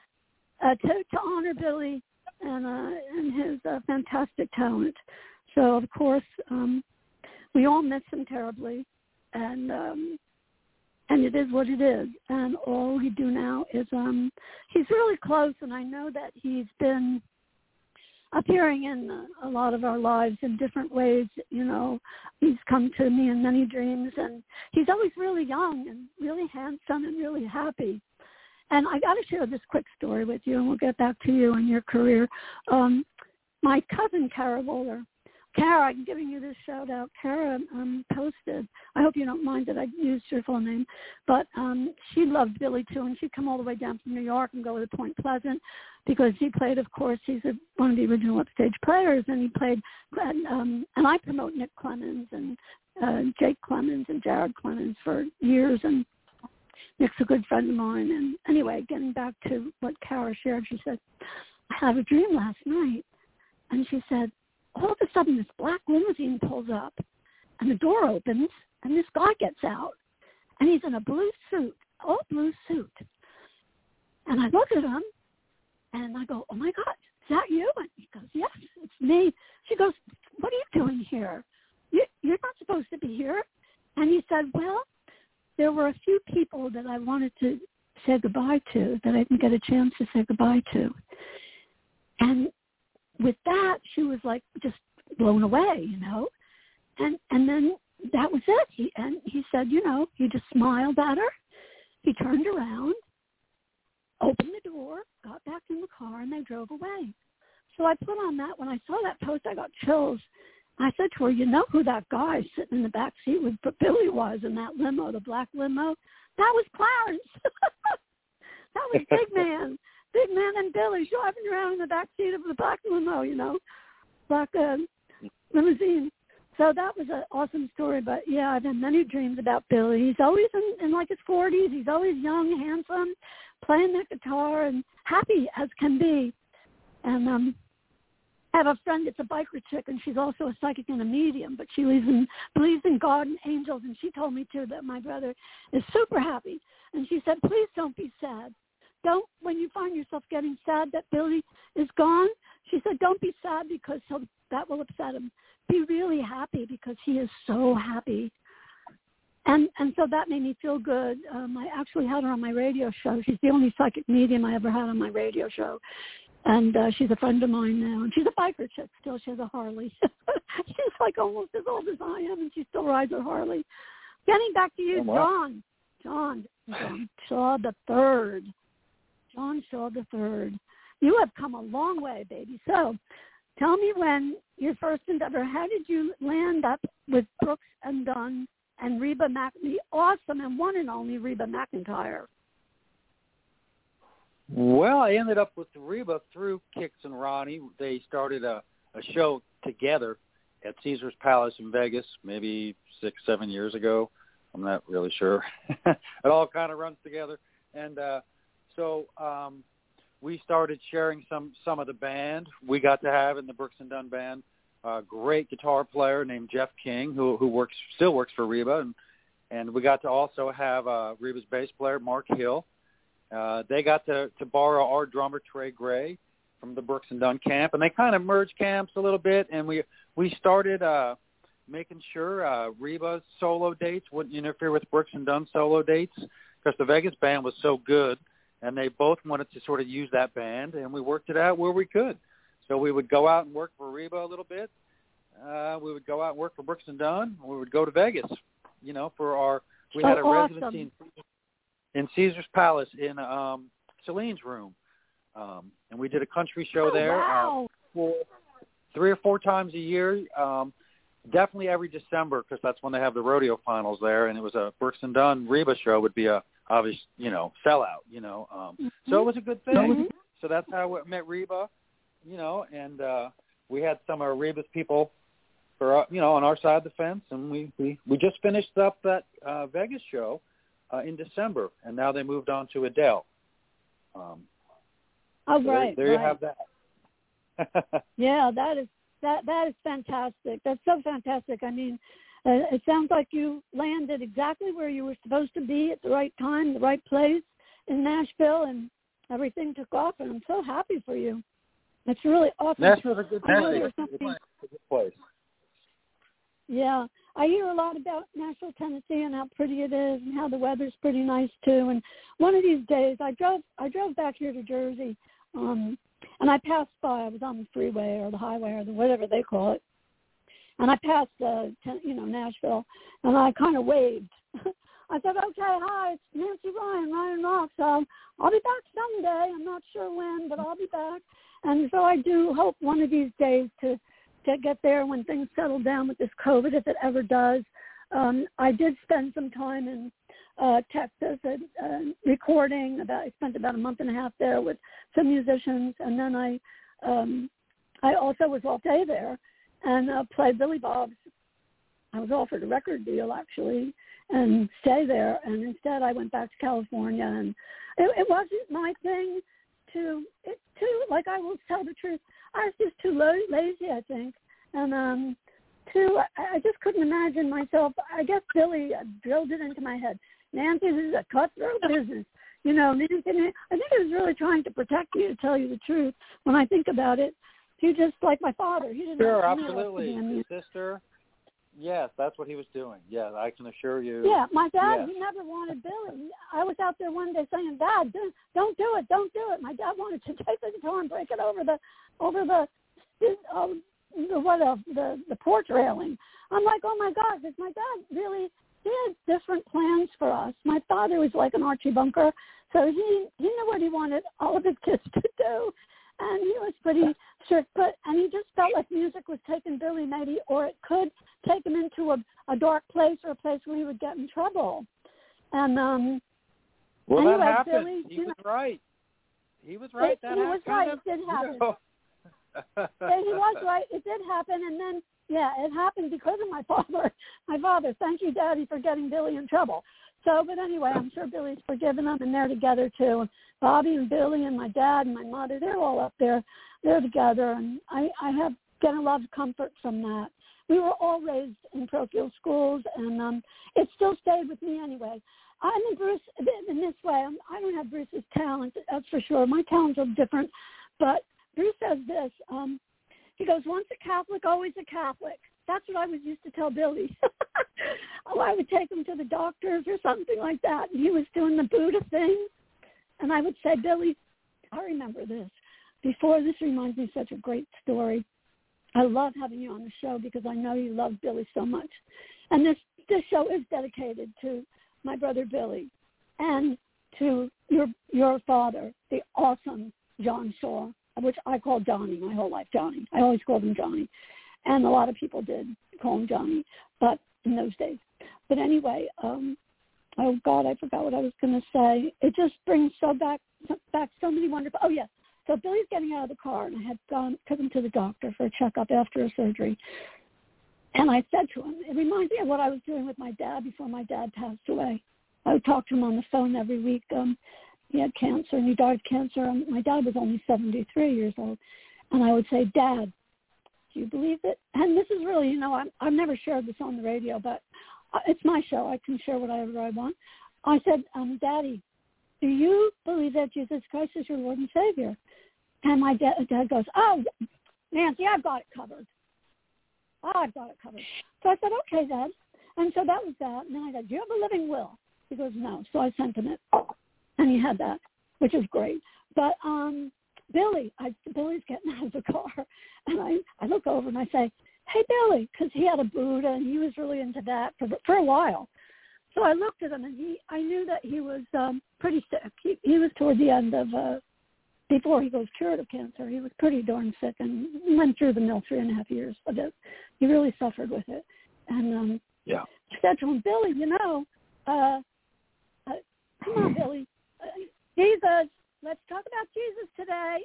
Uh, to, to honor Billy, and uh, and his uh, fantastic talent. So, of course, um, we all miss him terribly, and um, and it is what it is. And all we do now is um, he's really close, and I know that he's been appearing in uh, a lot of our lives in different ways. You know, he's come to me in many dreams, and he's always really young and really handsome and really happy. And I got to share this quick story with you, and we'll get back to you and your career. Um, my cousin, Kara Wohler, Kara, I'm giving you this shout out. Kara um, posted, I hope you don't mind that I used your full name, but um, she loved Billy too, and she'd come all the way down from New York and go to Point Pleasant because he played, of course, he's a, one of the original upstage players, and he played, and, um, and I promote Nick Clemens and uh, Jake Clemens and Jared Clemens for years, and Nick's a good friend of mine. And anyway, getting back to what Kara shared, she said, I had a dream last night. And she said, all of a sudden this black limousine pulls up and the door opens and this guy gets out and he's in a blue suit, all blue suit. And I look at him and I go, oh my God, is that you? And he goes, yes, it's me. She goes, what are you doing here? You, you're not supposed to be here. And he said, well, there were a few people that I wanted to say goodbye to that I didn't get a chance to say goodbye to. And with that, she was like just blown away, you know. And and then that was it. He, and he said, you know, he just smiled at her. He turned around, opened the door, got back in the car, and they drove away. So I put on that. When I saw that post, I got chills. I said to her, you know who that guy sitting in the back seat with Billy was in that limo, the black limo? That was Clarence. That was Big Man. Big Man and Billy driving around in the back seat of the black limo, you know, black uh, limousine. So that was an awesome story. But, yeah, I've had many dreams about Billy. He's always in, in like his forties. He's always young, handsome, playing that guitar, and happy as can be. And um, I have a friend that's a biker chick, and she's also a psychic and a medium, but she believes in, believes in God and angels, and she told me, too, that my brother is super happy. And she said, please don't be sad. Don't, when you find yourself getting sad that Billy is gone, she said, don't be sad because he'll, that will upset him. Be really happy because he is so happy. And and so that made me feel good. Um, I actually had her on my radio show. She's the only psychic medium I ever had on my radio show. And uh, she's a friend of mine now. And she's a biker chick still. She has a Harley. She's like almost as old as I am, and she still rides her Harley. Getting back to you, oh, wow. John. John. John Shaw the Third. John Shaw the Third. You have come a long way, baby. So tell me when your first endeavor, how did you land up with Brooks and Dunn and Reba Mac, the awesome and one and only Reba McEntire? Well, I ended up with Reba through Kix and Ronnie. They started a, a show together at Caesar's Palace in Vegas maybe six, seven years ago. I'm not really sure. It all kind of runs together. And uh, so um, we started sharing some, some of the band. We got to have in the Brooks and Dunn band a great guitar player named Jeff King, who who works still works for Reba. And, and we got to also have uh, Reba's bass player, Mark Hill. Uh, they got to, to borrow our drummer, Trey Gray, from the Brooks and Dunn camp, and they kind of merged camps a little bit, and we we started uh, making sure uh, Reba's solo dates wouldn't interfere with Brooks and Dunn solo dates, because the Vegas band was so good, and they both wanted to sort of use that band, and we worked it out where we could. So we would go out and work for Reba a little bit. Uh, we would go out and work for Brooks and Dunn. We would go to Vegas, you know, for our – we so had a awesome. residency in in Caesar's Palace in um, Celine's room. Um, and we did a country show oh, there wow. uh, for three or four times a year, um, definitely every December, because that's when they have the rodeo finals there. And it was a Brooks and Dunn Reba show would be a obvious, you know, sellout, you know. Um, mm-hmm. So it was a good thing. Mm-hmm. So that's how I met Reba, you know, and uh, we had some of Reba's people for, uh, you know, on our side of the fence. And we, we, we just finished up that uh, Vegas show Uh, in December, and now they moved on to Adele. Um, oh, so right. There, there right. you have that. Yeah, that is that that is fantastic. That's so fantastic. I mean, uh, it sounds like you landed exactly where you were supposed to be at the right time, the right place in Nashville, and everything took off. And I'm so happy for you. It's really awesome. Nashville's a good place. It's a good place. Yeah, I hear a lot about Nashville, Tennessee, and how pretty it is, and how the weather's pretty nice too. And one of these days, I drove I drove back here to Jersey, um, and I passed by. I was on the freeway or the highway or the whatever they call it, and I passed, uh, ten, you know, Nashville, and I kind of waved. I said, "Okay, hi, it's Nancy Ryan, Ryan Rocks. Um, I'll be back someday. I'm not sure when, but I'll be back." And so I do hope one of these days to. to get there when things settle down with this COVID, if it ever does. Um, I did spend some time in uh, Texas at, uh, recording. About I spent about a month and a half there with some musicians, and then I um, I also was all day there and uh, played Billy Bob's. I was offered a record deal actually, and stay there, and instead I went back to California, and it, it wasn't my thing to it too. Like I will tell the truth. I was just too lo- lazy, I think, and um, too. I, I just couldn't imagine myself. I guess Billy drilled it into my head. Nancy, this is a cutthroat business, you know. Nancy, I think he was really trying to protect you. To tell you the truth, when I think about it, he just like my father. He didn't. Sure, have absolutely, sister. Yes, that's what he was doing. Yeah, I can assure you. Yeah, my dad, yes. he never wanted Billy. I was out there one day saying, Dad, don't do it, don't do it. My dad wanted to take the guitar and break it over the, over the, uh, the what, uh, the, the porch railing. I'm like, oh my God, because my dad really did different plans for us. My father was like an Archie Bunker, so he, he knew what he wanted all of his kids to do. And he was pretty strict, but and he just felt like music was taking Billy maybe, or it could take him into a, a dark place or a place where he would get in trouble. And um, well, anyway, that happened. Billy, he you was know, right. He was right. It, that he was right. Of, it did happen. You know. Yeah, he was right. It did happen, and then yeah, it happened because of my father. My father. Thank you, Daddy, for getting Billy in trouble. So, but anyway, I'm sure Billy's forgiven them, and they're together too. And Bobby and Billy and my dad and my mother, they're all up there. They're together, and I, I have get a lot of comfort from that. We were all raised in parochial schools, and um, it still stayed with me anyway. I mean, Bruce, in this way, I'm, I don't have Bruce's talent, that's for sure. My talents are different, but Bruce says this. Um, he goes, once a Catholic, always a Catholic. That's what I was used to tell Billy. Oh, I would take him to the doctors or something like that. And he was doing the Buddha thing. And I would say, Billy, I remember this. Before, this reminds me of such a great story. I love having you on the show because I know you love Billy so much. And this, this show is dedicated to my brother Billy and to your your father, the awesome John Shaw, which I call Johnny my whole life, Johnny. I always called him Johnny. And a lot of people did call him Johnny, but in those days. But anyway, um, oh, God, I forgot what I was going to say. It just brings so back back so many wonderful – oh, yes. So Billy's getting out of the car, and I had gone, took him to the doctor for a checkup after a surgery. And I said to him, it reminds me of what I was doing with my dad before my dad passed away. I would talk to him on the phone every week. Um, he had cancer, and he died of cancer. Um, my dad was only seventy-three years old. And I would say, Dad, do you believe it? And this is really, you know, I'm, I've never shared this on the radio, but it's my show. I can share whatever I want. I said, um, Daddy, do you believe that Jesus Christ is your Lord and Savior? And my dad, dad goes, oh, Nancy, I've got it covered. Oh, I've got it covered. So I said, okay, Dad. And so that was that. And then I said, do you have a living will? He goes, no. So I sent him it. And he had that, which is great. But um, Billy, I, Billy's getting out of the car. And I, I look over and I say, hey, Billy, because he had a Buddha and he was really into that for, for a while. So I looked at him and he, I knew that he was um, pretty sick. He, he was toward the end of, uh, before he goes cured of cancer, he was pretty darn sick and went through the mill three and a half years of it. He really suffered with it. And um, yeah. I said to him, Billy, you know, uh, uh, come on, Billy, uh, Jesus, let's talk about Jesus today.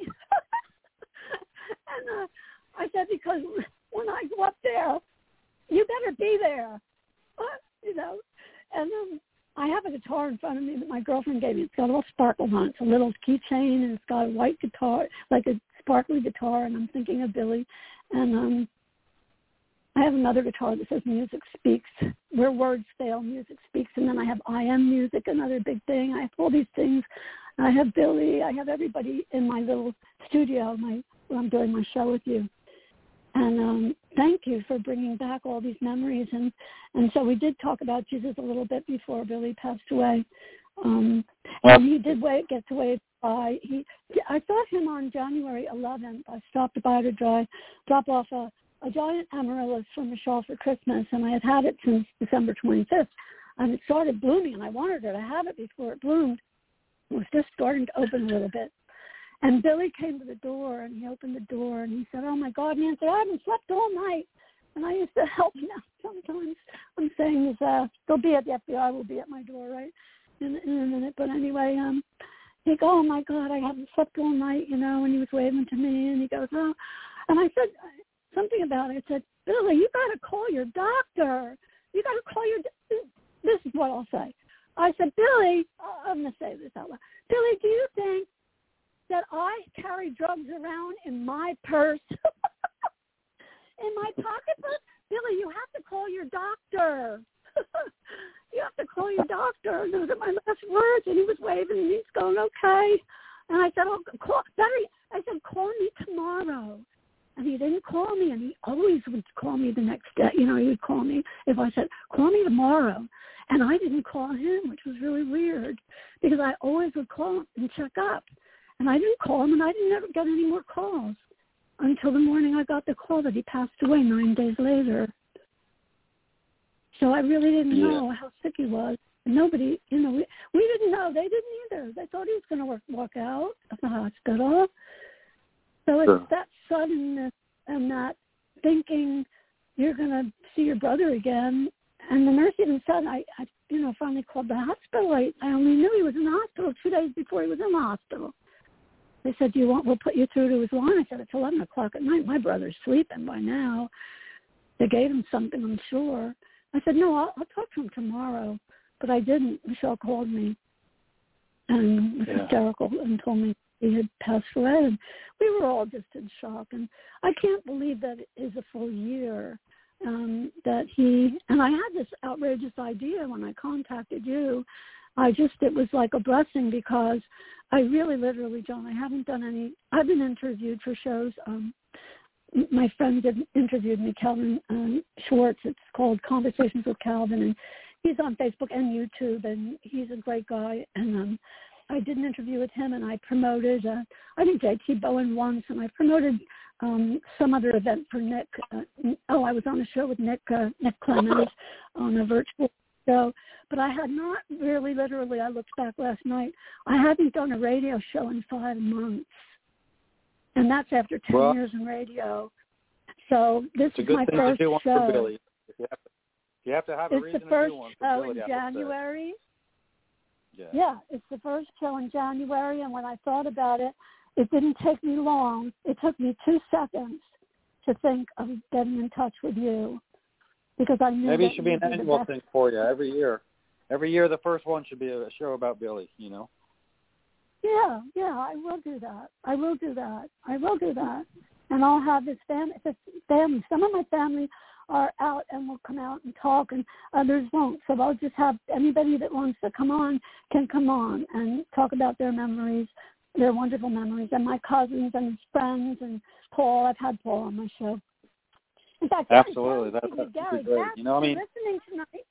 And uh, I said, because when I go up there, you better be there, uh, you know. And um, I have a guitar in front of me that my girlfriend gave me. It's got all sparkles on it. It's a little keychain, and it's got a white guitar, like a sparkly guitar, and I'm thinking of Billy. And um, I have another guitar that says Music Speaks. Where words fail, music speaks. And then I have I Am Music, another big thing. I have all these things. I have Billy. I have everybody in my little studio my, where I'm doing my show with you. And um, thank you for bringing back all these memories. And, and so we did talk about Jesus a little bit before Billy passed away. Um, and he did wait, get to wave by. He, I saw him on January eleventh. I stopped by to dry, drop off a, a giant amaryllis from Michelle for Christmas, and I had had it since December twenty-fifth. And it started blooming, and I wanted her to have it before it bloomed. It was just starting to open a little bit. And Billy came to the door, and he opened the door, and he said, oh, my God, Nancy, I haven't slept all night. And I used to help him out sometimes. I'm saying this, uh, they'll be at the F B I, will be at my door, right, in, in a minute. But anyway, um, he goes, oh, my God, I haven't slept all night, you know, and he was waving to me, and he goes, oh. And I said something about it. I said, Billy, you got to call your doctor. You got to call your do- This is what I'll say. I said, Billy, uh, I'm going to say this out loud. Billy, do you think that I carry drugs around in my purse, in my pocketbook? Billy, you have to call your doctor. You have to call your doctor. Those are my last words. And he was waving, and he's going, okay. And I said, oh, call, better, I said, call me tomorrow. And he didn't call me, and he always would call me the next day. You know, he would call me if I said, call me tomorrow. And I didn't call him, which was really weird, because I always would call him and check up. And I didn't call him, and I didn't ever get any more calls until the morning I got the call that he passed away nine days later. So I really didn't yeah. know how sick he was. Nobody, you know, we, we didn't know. They didn't either. They thought he was going to walk, walk out of the hospital. So it's Sure. that suddenness and that thinking you're going to see your brother again. And the nurse even said, I, I you know, finally called the hospital. I, I only knew he was in the hospital two days before he was in the hospital. They said, do you want, we'll put you through to his line. I said, it's eleven o'clock at night. My brother's sleeping by now. They gave him something, I'm sure. I said, no, I'll, I'll talk to him tomorrow. But I didn't. Michelle called me and was yeah. hysterical and told me he had passed away. And we were all just in shock. And I can't believe that it is a full year um, that he, and I had this outrageous idea when I contacted you. I just, it was like a blessing because I really literally, John, I haven't done any, I've been interviewed for shows. Um, my friend did, interviewed me, Calvin um, Schwartz. It's called Conversations with Calvin, and he's on Facebook and YouTube, and he's a great guy. And um, I did an interview with him, and I promoted, uh, I think J T Bowen once, and I promoted um, some other event for Nick. Uh, oh, I was on a show with Nick, uh, Nick Clemens on a virtual show. But I had not really, literally, I looked back last night, I hadn't done a radio show in five months. And that's after ten well, years in radio. So this is my first to do one show. For Billy. You have to, you have to have a it's reason the first to do one show for Billy, in January. Yeah. yeah, it's the first show in January. And when I thought about it, it didn't take me long. It took me two seconds to think of getting in touch with you because I knew maybe that it should be an be annual thing for you every year. Every year, the first one should be a show about Billy. You know. Yeah, yeah, I will do that. I will do that. I will do that. And I'll have his family. His family. Some of my family are out and will come out and talk, and others won't. So I'll just have anybody that wants to come on can come on and talk about their memories, their wonderful memories, and my cousins and his friends and Paul. I've had Paul on my show. In fact, absolutely, Gary, that's, that's Gary, great. Gary, you know, I mean, listening tonight.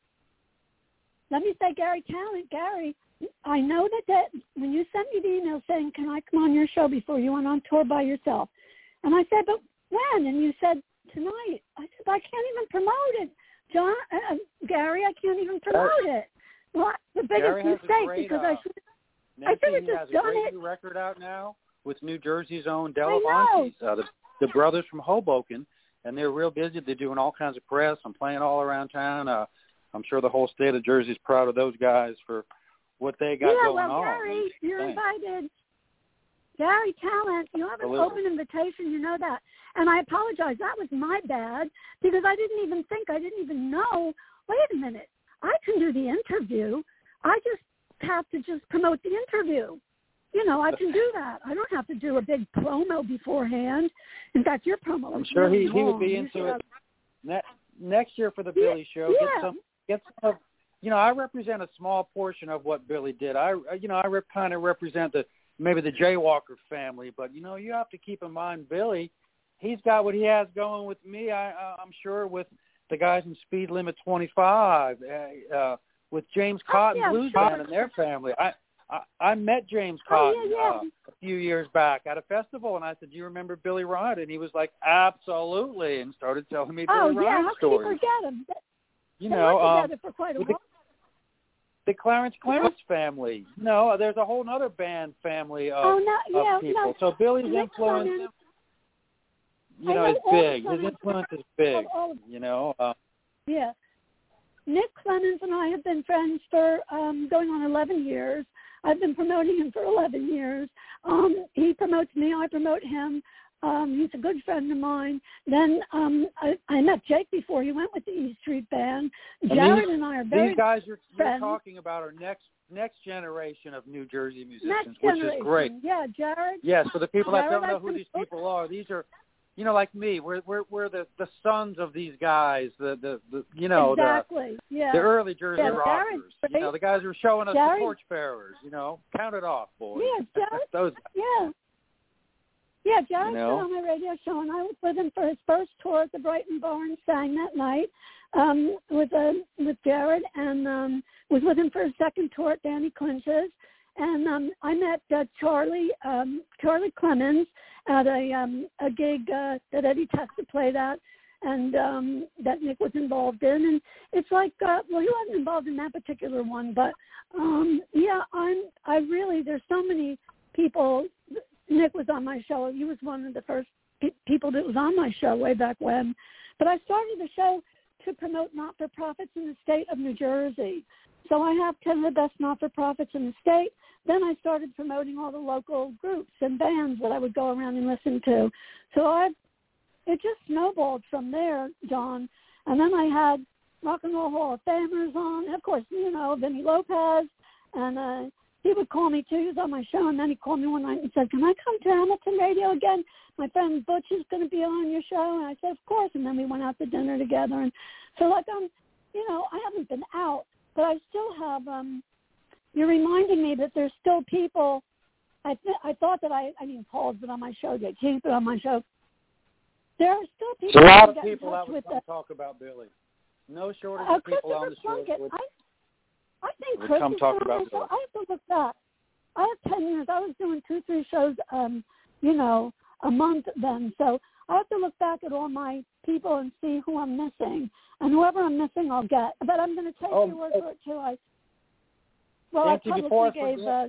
Let me say, Gary Talent, Gary. I know that, that when you sent me the email saying, can I come on your show before you went on tour by yourself? And I said, but when? And you said, tonight. I said, I can't even promote it. John, uh, Gary, I can't even promote Gary, it. Well, the biggest Gary has mistake a great, because uh, I should Nancy, I should have he has just a done great it. new record out now with New Jersey's own I know. Delavantes, uh, the, the brothers from Hoboken, and they're real busy. They're doing all kinds of press. I'm playing all around town. Uh, I'm sure the whole state of Jersey is proud of those guys for what they got yeah, going well, on. Gary, you're invited. Gary Talent, you have an Absolutely. open invitation, you know that. And I apologize, that was my bad, because I didn't even think, I didn't even know, wait a minute, I can do the interview. I just have to just promote the interview. You know, I can do that. I don't have to do a big promo beforehand. In fact, your promo I'm was sure really he, he would long. be You into should it. have- Ne- next year for the Yeah, Billy Show, yeah. get some, get some of, you know, I represent a small portion of what Billy did. I, you know, I rep, kind of represent the maybe the Jaywalker family, but you know, you have to keep in mind Billy. He's got what he has going with me. I, uh, I'm sure with the guys in Speed Limit twenty-five, uh, uh, with James Cotton oh, yeah, Blues sure. Band and their family. I, I, I met James Oh, Cotton yeah, yeah. Uh, a few years back at a festival, and I said, "Do you remember Billy Rod?" And he was like, "Absolutely," and started telling me Oh, Billy yeah, Rod how stories. can you forget him? You They know, were um, together for quite a the, while. the Clarence Clarence family. No, there's a whole other band family of, Oh, no, of yeah, people. no. So Billy's Nick influence, Clemens. you know, I is know all the big. His Clemens. influence is big. All of- You know, uh, Yeah. Nick Clemens and I have been friends for um, going on eleven years. I've been promoting him for eleven years. Um, he promotes me. I promote him. Um, he's a good friend of mine. Then um, I, I met Jake before he went with the E Street Band. and Jared these, and I are very these guys you're, you're friends. talking about are next next generation of New Jersey musicians, Next which generation. is great. Yeah, Jared. Yes, for the people that Jared, don't know I've who been- these people are, these are, you know, like me. We're we're we're the, the sons of these guys. The the, the you know exactly. the yeah. the early Jersey Yeah, rockers. Jared's You great. know, the guys who are showing us Jared- the torchbearers. You know, count it off, boys. Yeah, Jared. Those. Yeah. Yeah, Jared's you know? been on my radio show, and I was with him for his first tour at the Brighton Bar and sang that night um, with uh, with Jared, and um, was with him for his second tour at Danny Clinch's. And um, I met uh, Charlie um, Charlie Clemens at a um, a gig uh, that Eddie Testa played at, and um, that Nick was involved in. And it's like, uh, well, he wasn't involved in that particular one, but um, yeah, I'm. I really there's so many people. Nick was on my show. He was one of the first pe- people that was on my show way back when. But I started the show to promote not-for-profits in the state of New Jersey. So I have ten of the best not-for-profits in the state. Then I started promoting all the local groups and bands that I would go around and listen to. So I, it just snowballed from there, John. And then I had Rock and Roll Hall of Famers on. And of course, you know, Vinny Lopez. And uh, he would call me, too. He was on my show. And then he called me one night and said, can I come to Hamilton Radio again? My friend Butch is going to be on your show. And I said, of course. And then we went out to dinner together. And so, like, I'm, you know, I haven't been out. But I still have, um, you're reminding me that there's still people, I th- I thought that I, I mean, Paul's been on my show, J T's been on my show. There are still people There's a lot that of get in people touch that would with come that. talk about Billy. No shortage Uh, of people on the show. Plunkett, Would, I, I think would Chris come is talk on my about show. Billy. I have to look back. I have ten years. I was doing two, three shows, um, you know, a month then. So I have to look back at all my people and see who I'm missing. And whoever I'm missing, I'll get. But I'm going to take Oh, your word for it, too. I Well, Nancy, I before I publicly gave, forget,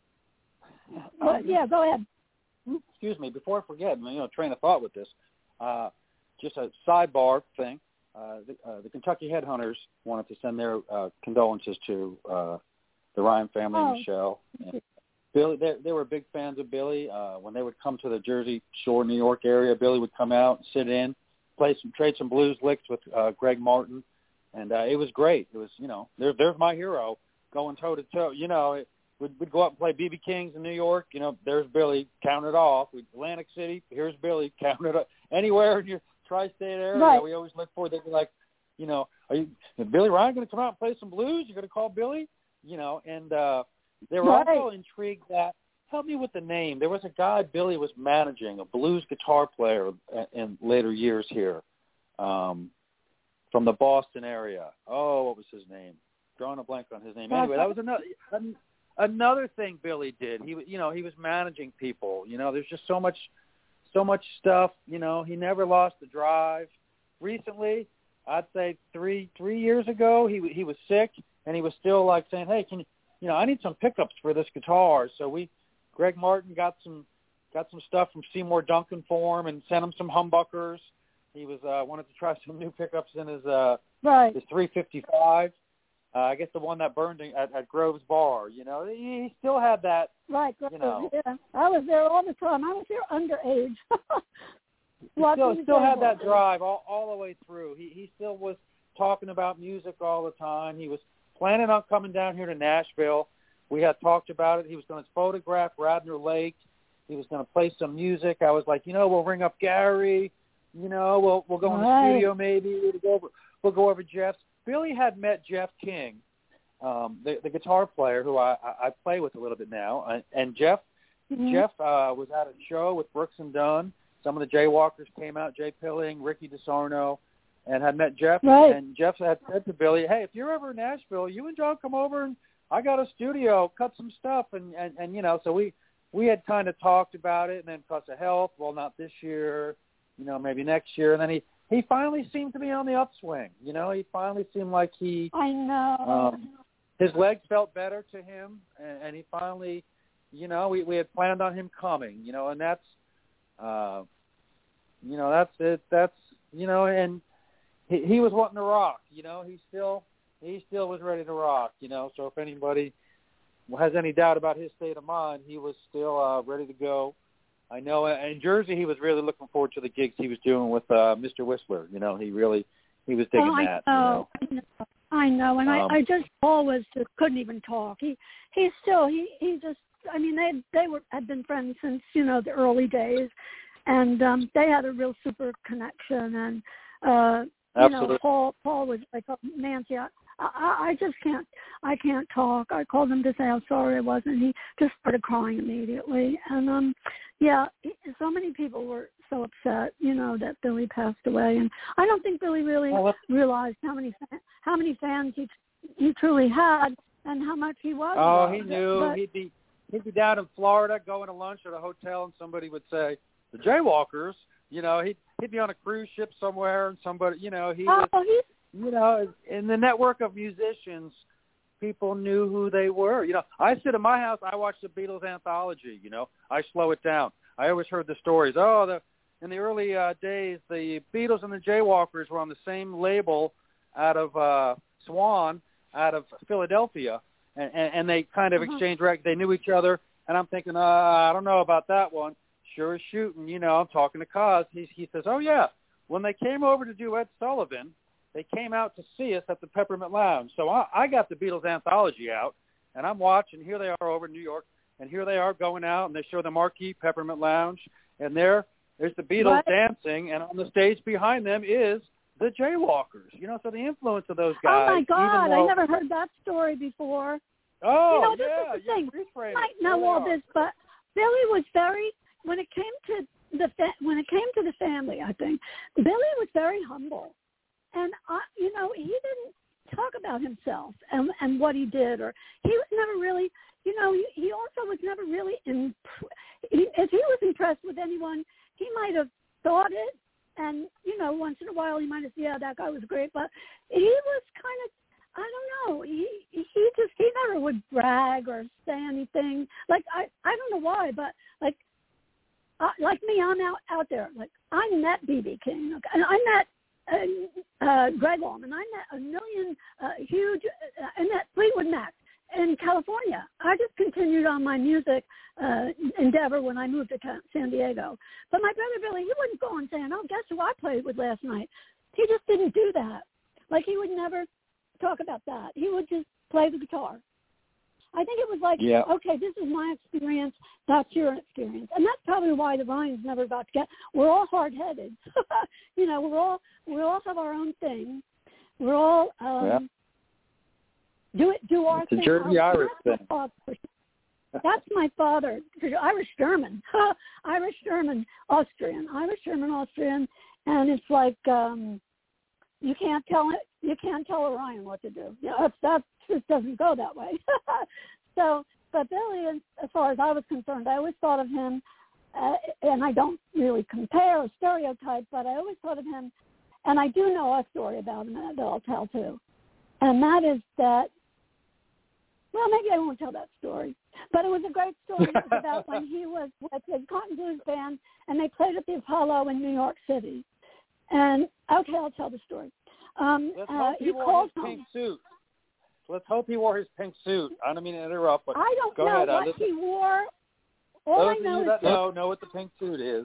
uh, well, yeah, go ahead. excuse me, before I forget, you know, train of thought with this, uh, just a sidebar thing. Uh, the, uh, the Kentucky Headhunters wanted to send their uh, condolences to uh, the Ryan family Oh. and Michelle. And Billy, they, they were big fans of Billy. Uh, when they would come to the Jersey Shore, New York area, Billy would come out and sit in, play some, trade some blues licks with uh, Greg Martin, and uh, it was great. It was, you know, there, there's my hero going toe to toe. You know, it, we'd, we'd go out and play B B King's in New York. You know, there's Billy, count it off. We'd, Atlantic City, here's Billy, count it up. Anywhere in your tri-state area, Right. we always look forward. They'd be like, you know, are you, is Billy Ryan going to come out and play some blues? You're going to call Billy? You know, and uh, they were Right. also intrigued that, help me with the name. There was a guy Billy was managing, a blues guitar player in later years here, um, from the Boston area. Oh, what was his name? Drawing a blank on his name. Anyway, that was another another thing Billy did. He, you know, he was managing people. You know, there's just so much, so much stuff. You know, he never lost the drive. Recently, I'd say three three years ago, he he was sick, and he was still like saying, "Hey, can you, you know, I need some pickups for this guitar." So we, Greg Martin got some got some stuff from Seymour Duncan for him, and sent him some humbuckers. He was uh, wanted to try some new pickups in his uh, Right. his three fifty-five. Uh, I guess the one that burned at, at Grove's Bar. You know, he, he still had that. Right. You know. Yeah. I was there all the time. I was there underage. He still, still had that drive all, all the way through. He he still was talking about music all the time. He was planning on coming down here to Nashville. We had talked about it. He was going to photograph Radnor Lake. He was going to play some music. I was like, you know, we'll ring up Gary. You know, we'll we'll go in the Right. studio maybe. We'll go over we'll go over Jeff's. Billy had met Jeff King, um, the, the guitar player who I, I, I play with a little bit now. And, and Jeff Mm-hmm. Jeff uh, was at a show with Brooks and Dunn. Some of the Jaywalkers came out, Jay Pilling, Ricky DeSarno, and had met Jeff. Right. And Jeff had said to Billy, hey, if you're ever in Nashville, you and John come over and I got a studio, cut some stuff. And, and, and you know, so we, we had kind of talked about it. And then because of health, well, not this year, you know, maybe next year. And then he, he finally seemed to be on the upswing. You know, he finally seemed like he, I know. um, his legs felt better to him. And, and he finally, you know, we, we had planned on him coming, you know, and that's, uh, you know, that's it. That's, you know, and he, he was wanting to rock, you know, he still, he still was ready to rock, you know, so if anybody has any doubt about his state of mind, he was still uh, ready to go. I know in Jersey, he was really looking forward to the gigs he was doing with uh, Mister Whistler. You know, he really, he was digging oh, I that. know. You know. I know. I know, and Um, I, I just always just couldn't even talk. He, he still, he, he just. I mean, they, they were had been friends since you know the early days, and um, they had a real super connection. And uh, you Absolutely. know, Paul, Paul was like, oh, Nancy, I, I, I just can't. I can't talk. I called him to say how sorry I was, and he just started crying immediately. And um, yeah, so many people were so upset, you know, that Billy passed away, and I don't think Billy really well, realized how many how many fans he he truly had and how much he was. Oh, loved. he knew. But, he'd be he'd be down in Florida going to lunch at a hotel, and somebody would say, "The Jaywalkers." You know, he'd he'd be on a cruise ship somewhere, and somebody, you know, he oh, was, he's, you know, in the network of musicians, people knew who they were. You know, I sit in my house, I watch the Beatles anthology. You know, I slow it down. I always heard the stories. Oh, the in the early uh, days, the Beatles and the Jaywalkers were on the same label out of uh, Swan, out of Philadelphia, and, and, and they kind of uh-huh. exchanged records. They knew each other, and I'm thinking, uh, I don't know about that one. Sure as shooting, you know, I'm talking to Cos. He, he says, oh, yeah, when they came over to do Ed Sullivan, they came out to see us at the Peppermint Lounge. So I, I got the Beatles anthology out, and I'm watching. Here they are over in New York, and here they are going out, and they show the marquee Peppermint Lounge, and there, there's the Beatles what? dancing, and on the stage behind them is the Jaywalkers. You know, so the influence of those guys. Oh, my God, though, I never heard that story before. Oh, you know, this yeah, is the thing. You might know all this, but Billy was very, when it came to the fa- when it came to the family, I think, Billy was very humble. And, I, you know, he didn't talk about himself and, and what he did, or he was never really, you know, he, he also was never really, in, he, if he was impressed with anyone, he might have thought it, and, you know, once in a while he might have said, yeah, that guy was great, but he was kind of, I don't know, he he just, he never would brag or say anything. Like, I, I don't know why, but, like, uh, like me, I'm out, out there. Like, I met B B King, okay? And I met Uh, uh, Greg Allman. I met a million uh, huge, uh, I met Fleetwood Mac in California. I just continued on my music uh, endeavor when I moved to San Diego. But my brother Billy, he wouldn't go on saying, oh, guess who I played with last night? He just didn't do that. Like, he would never talk about that. He would just play the guitar. I think it was like, yeah. okay, this is my experience, that's your experience. And that's probably why the Ryans never got to get, we're all hard-headed. you know, we're all, we all have our own thing. We're all, um, yeah. do it, do our it's thing. It's a Jersey our, Irish that's thing. My father. That's my father, Irish German, Irish German, Austrian, Irish German, Austrian. And it's like, um, you can't tell it, you can't tell a Ryan what to do. You know, that's, that just doesn't go that way. so, but Billy, as far as I was concerned, I always thought of him, uh, and I don't really compare or stereotype, but I always thought of him, and I do know a story about him that I'll tell too. And that is that, well, maybe I won't tell that story, but it was a great story. It was about when he was with the Cotton Blues Band, and they played at the Apollo in New York City. And, okay, I'll tell the story. Um, Let's uh, hope he, he wore called his home. pink suit. Let's hope he wore his pink suit. I don't mean to interrupt, but I don't go know ahead. what Listen, he wore. All those I know of is you that that, know know what the pink suit is.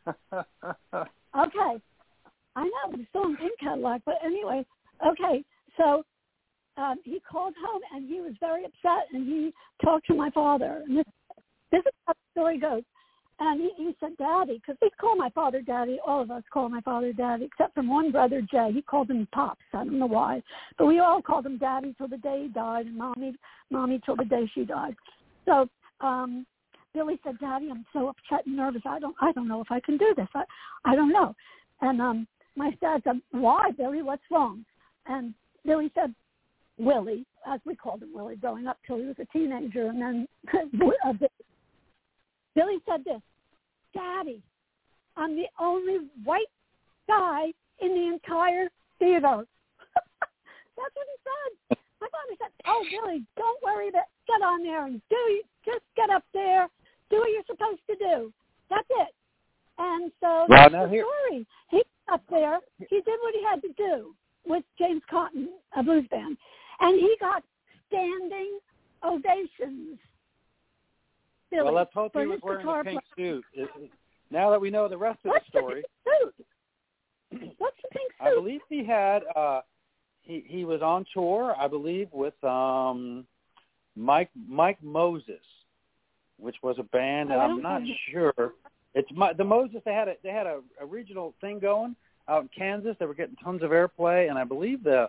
okay, I know, but it's still in pink Cadillac. But anyway, okay, so um, he called home, and he was very upset, and he talked to my father. And this, this is how the story goes. And he, he said, Daddy, because we call my father Daddy. All of us call my father Daddy, except from one brother, Jay. He called him Pops. I don't know why. But we all called him Daddy till the day he died, and Mommy, Mommy till the day she died. So um, Billy said, Daddy, I'm so upset and nervous. I don't I don't know if I can do this. I, I don't know. And um, my dad said, why, Billy? What's wrong? And Billy said, Willie, as we called him Willie, growing up till he was a teenager, and then a bit. Billy said this, Daddy, I'm the only white guy in the entire theater. That's what he said. My father said, oh, Billy, don't worry about it. Get on there and do, just get up there, do what you're supposed to do. That's it. And so well, that's now the here, story. He got up there. He did what he had to do with James Cotton, a blues band. And he got standing ovations. Billy, well, let's hope for he was his wearing guitar a pink player. suit. Is, now that we know the rest of What's the story, the pink suit? What's the pink suit? I believe he had uh, he he was on tour. I believe with um, Mike Mike Moses, which was a band, and Oh, I I'm don't not know. sure. It's my, the Moses. They had a they had a, a regional thing going out in Kansas. They were getting tons of airplay, and I believe the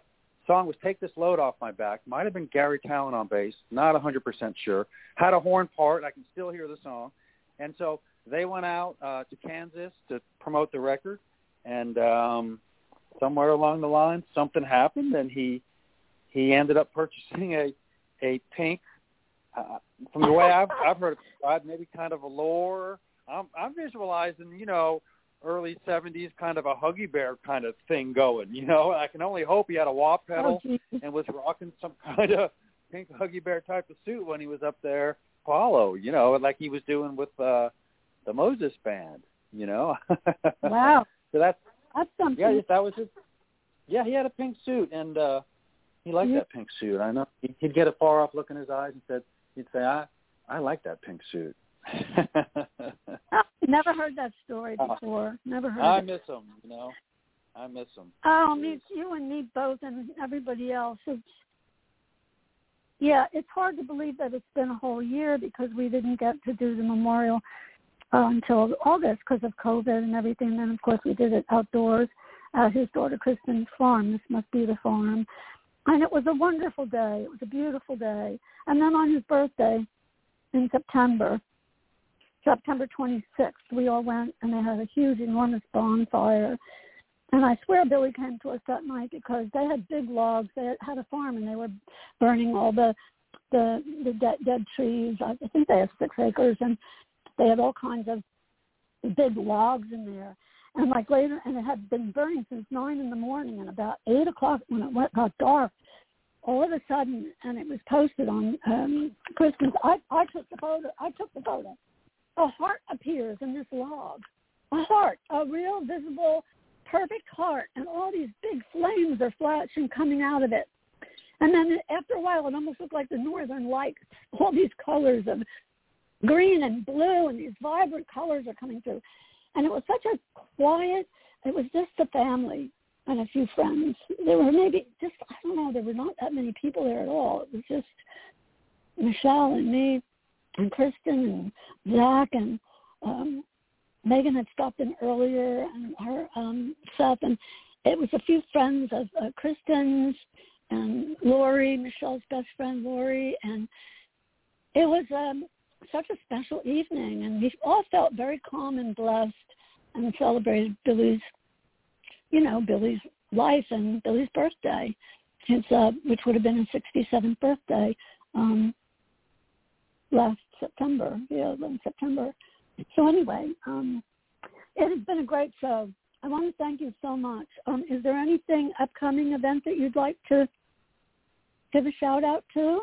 song was Take This Load Off My Back. Might have been Gary Talon on bass, not one hundred percent sure. Had a horn part. I can still hear the song. And so they went out uh, to Kansas to promote the record, and um, somewhere along the line, something happened, and he he ended up purchasing a, a pink, uh, from the way I've, I've heard it described, maybe kind of a lore. I'm, I'm visualizing, you know, early seventies kind of a Huggy Bear kind of thing going, you know. I can only hope he had a wah pedal oh, and was rocking some kind of pink Huggy Bear type of suit when he was up there, Apollo, you know, like he was doing with uh, the Moses Band, you know. Wow. So that's, that's something. yeah, that was his, yeah, he had a pink suit, and uh, he liked yeah. that pink suit. I know. He'd get a far off look in his eyes and said, he'd say, I, I like that pink suit. Oh, never heard that story before. Never heard I it. miss him, you know. I miss him. Oh, me, you and me both, and everybody else. It's, yeah, it's hard to believe that it's been a whole year because we didn't get to do the memorial uh, until August because of COVID and everything. And then, of course, we did it outdoors at his daughter Kristen's farm. This must be the farm. And it was a wonderful day. It was a beautiful day. And then on his birthday in September, September twenty-sixth, we all went, and they had a huge, enormous bonfire. And I swear Billy came to us that night because they had big logs. They had a farm, and they were burning all the the, the dead, dead trees. I think they had six acres, and they had all kinds of big logs in there. And like later, and it had been burning since nine in the morning, and about eight o'clock when it went, got dark, all of a sudden, and it was posted on um, Kristen's. I, I took the photo. I took the photo. A heart appears in this log. A heart, a real visible, perfect heart, and all these big flames are flashing coming out of it. And then after a while, it almost looked like the northern lights. All these colors of green and blue, and these vibrant colors are coming through. And it was such a quiet, it was just the family and a few friends. There were maybe just, I don't know, there were not that many people there at all. It was just Michelle and me and Kristen and Zach, and um, Megan had stopped in earlier, and her um, stuff. And it was a few friends of uh, Kristen's and Lori, Michelle's best friend Lori. And it was um, such a special evening, and we all felt very calm and blessed and celebrated Billy's, you know, Billy's life and Billy's birthday, his, uh, which would have been his sixty-seventh birthday um, last September, yeah, in September. So anyway, um, it has been a great show. I want to thank you so much. Um, is there anything, upcoming event that you'd like to give a shout out to?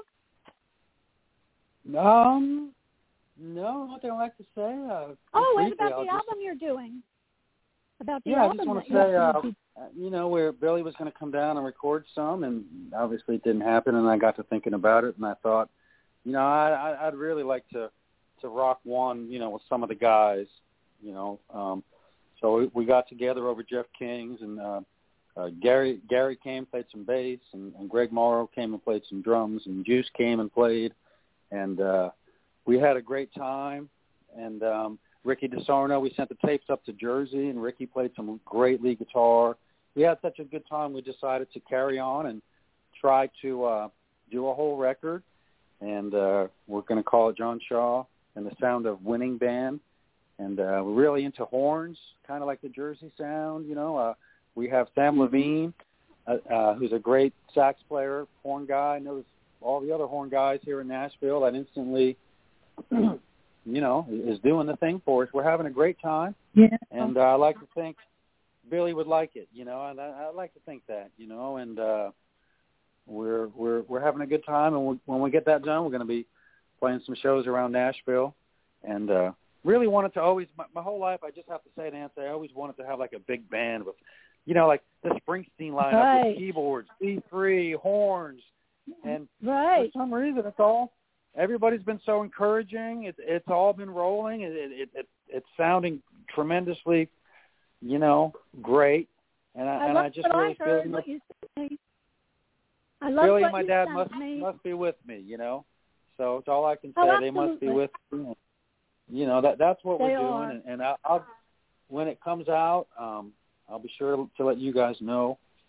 Um, no, nothing I'd like to say. Uh, oh, what briefly, about I'll the just, album you're doing? About the yeah, album I just want to that say, you're uh, you know, where Billy was going to come down and record some, and obviously it didn't happen, and I got to thinking about it, and I thought, you know, I, I, I'd really like to, to rock one, you know, with some of the guys, you know. Um, so we, we got together over Jeff King's, and uh, uh, Gary Gary came, played some bass, and, and Greg Morrow came and played some drums, and Juice came and played, and uh, we had a great time. And um, Ricky DeSarno, we sent the tapes up to Jersey, and Ricky played some great lead guitar. We had such a good time, we decided to carry on and try to uh, do a whole record. And uh, we're going to call it John Shaw and the Sound of Winning Band. And uh, we're really into horns, kind of like the Jersey sound, you know. Uh, we have Sam Levine, uh, uh, who's a great sax player, horn guy, knows all the other horn guys here in Nashville that instantly, you know, is doing the thing for us. We're having a great time. Yeah. And uh, I like to think Billy would like it, you know, and I, I like to think that, you know, and uh, we're we're we're having a good time. And we're, when we get that done, we're going to be playing some shows around Nashville. And uh, really wanted to always, my, my whole life, I just have to say, Nancy, I always wanted to have like a big band with, you know, like the Springsteen lineup right. with keyboards, C three, horns. And right. for some reason, it's all, everybody's been so encouraging. It, it's all been rolling. It, it, it, it's sounding tremendously, you know, great. And I, I and I just what really I heard, feel what you said. I love Billy what and my you dad sent must me. must be with me, you know. So it's all I can say. Oh, they must be absolutely. with me. You know, that that's what They we're are. doing. And, and I, I'll, when it comes out, um, I'll be sure to, to let you guys know.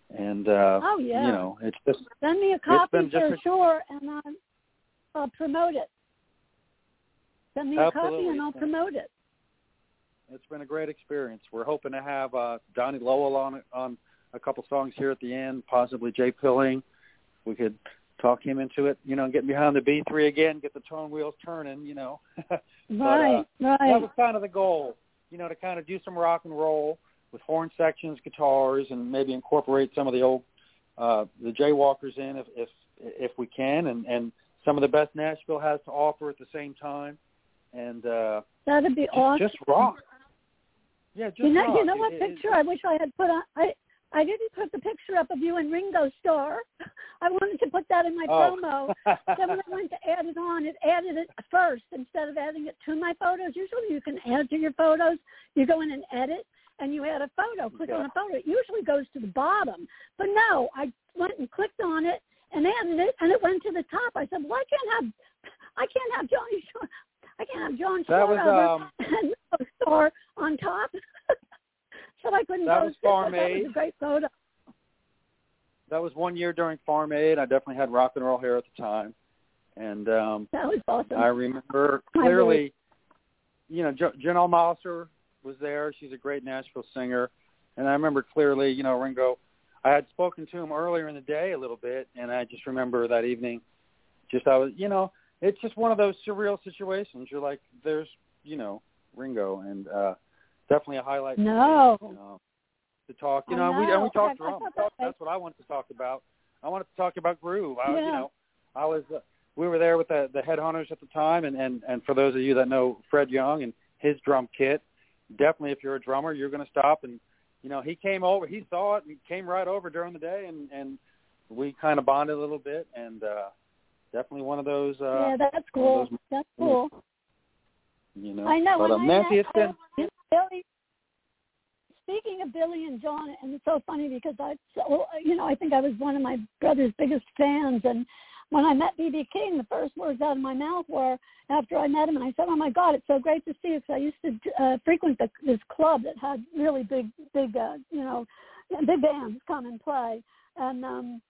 And, uh, oh, yeah. you know, it's just... Send me a copy just for a, sure, and I'll, I'll promote it. Send me a absolutely. copy, and I'll promote it. It's been a great experience. We're hoping to have uh, Donnie Lowell on on a couple songs here at the end, possibly Jay Pilling. We could talk him into it, you know, get behind the B three again, get the tone wheels turning, you know. but, right, uh, right. That was kind of the goal, you know, to kind of do some rock and roll with horn sections, guitars, and maybe incorporate some of the old uh, the Jaywalkers in if if if we can, and, and some of the best Nashville has to offer at the same time. And uh, that'd be just, awesome. Just rock. Yeah, just you know, rock. you know what it, picture it, I wish I had put on? I I didn't put the picture up of you and Ringo Starr. I wanted to put that in my oh. promo. Then when I went to add it on, it added it first instead of adding it to my photos. Usually you can add to your photos. You go in and edit, and you add a photo. Click yeah. on a photo. It usually goes to the bottom. But no, I went and clicked on it and added it, and it went to the top. I said, well, I can't have, I can't have Johnny Shore. I can't have John Shore um, and Ringo Starr on top. So I couldn't that post was Farm it, but that Aid. was a great photo. That was one year during Farm Aid. I definitely had rock and roll hair at the time. And um, that was awesome. I remember clearly, you know, Janelle Mosser was there. She's a great Nashville singer. And I remember clearly, you know, Ringo, I had spoken to him earlier in the day a little bit, and I just remember that evening, just I was, you know, it's just one of those surreal situations. You're like, there's, you know, Ringo, and uh, definitely a highlight. No. For me, you know, to talk, you know, know, and we, and we talked I, drums. I that That's what I wanted to talk about. I wanted to talk about groove. I, yeah. You know, I was, uh, we were there with the, the Headhunters at the time, and, and, and for those of you that know Fred Young and his drum kit, definitely if you're a drummer, you're going to stop. And, you know, he came over, he saw it and came right over during the day, and, and we kind of bonded a little bit, and uh, definitely one of those. Uh, yeah, that's cool. Those, that's cool. You know, I know. But, when um, I Nancy, met, it's been... uh, Billy, speaking of Billy and John, and it's so funny because I, so, you know, I think I was one of my brother's biggest fans, and when I met B B King, the first words out of my mouth were after I met him, and I said, "Oh my God, it's so great to see you." Because I used to uh, frequent the, this club that had really big, big, uh, you know, big bands come and play, and um,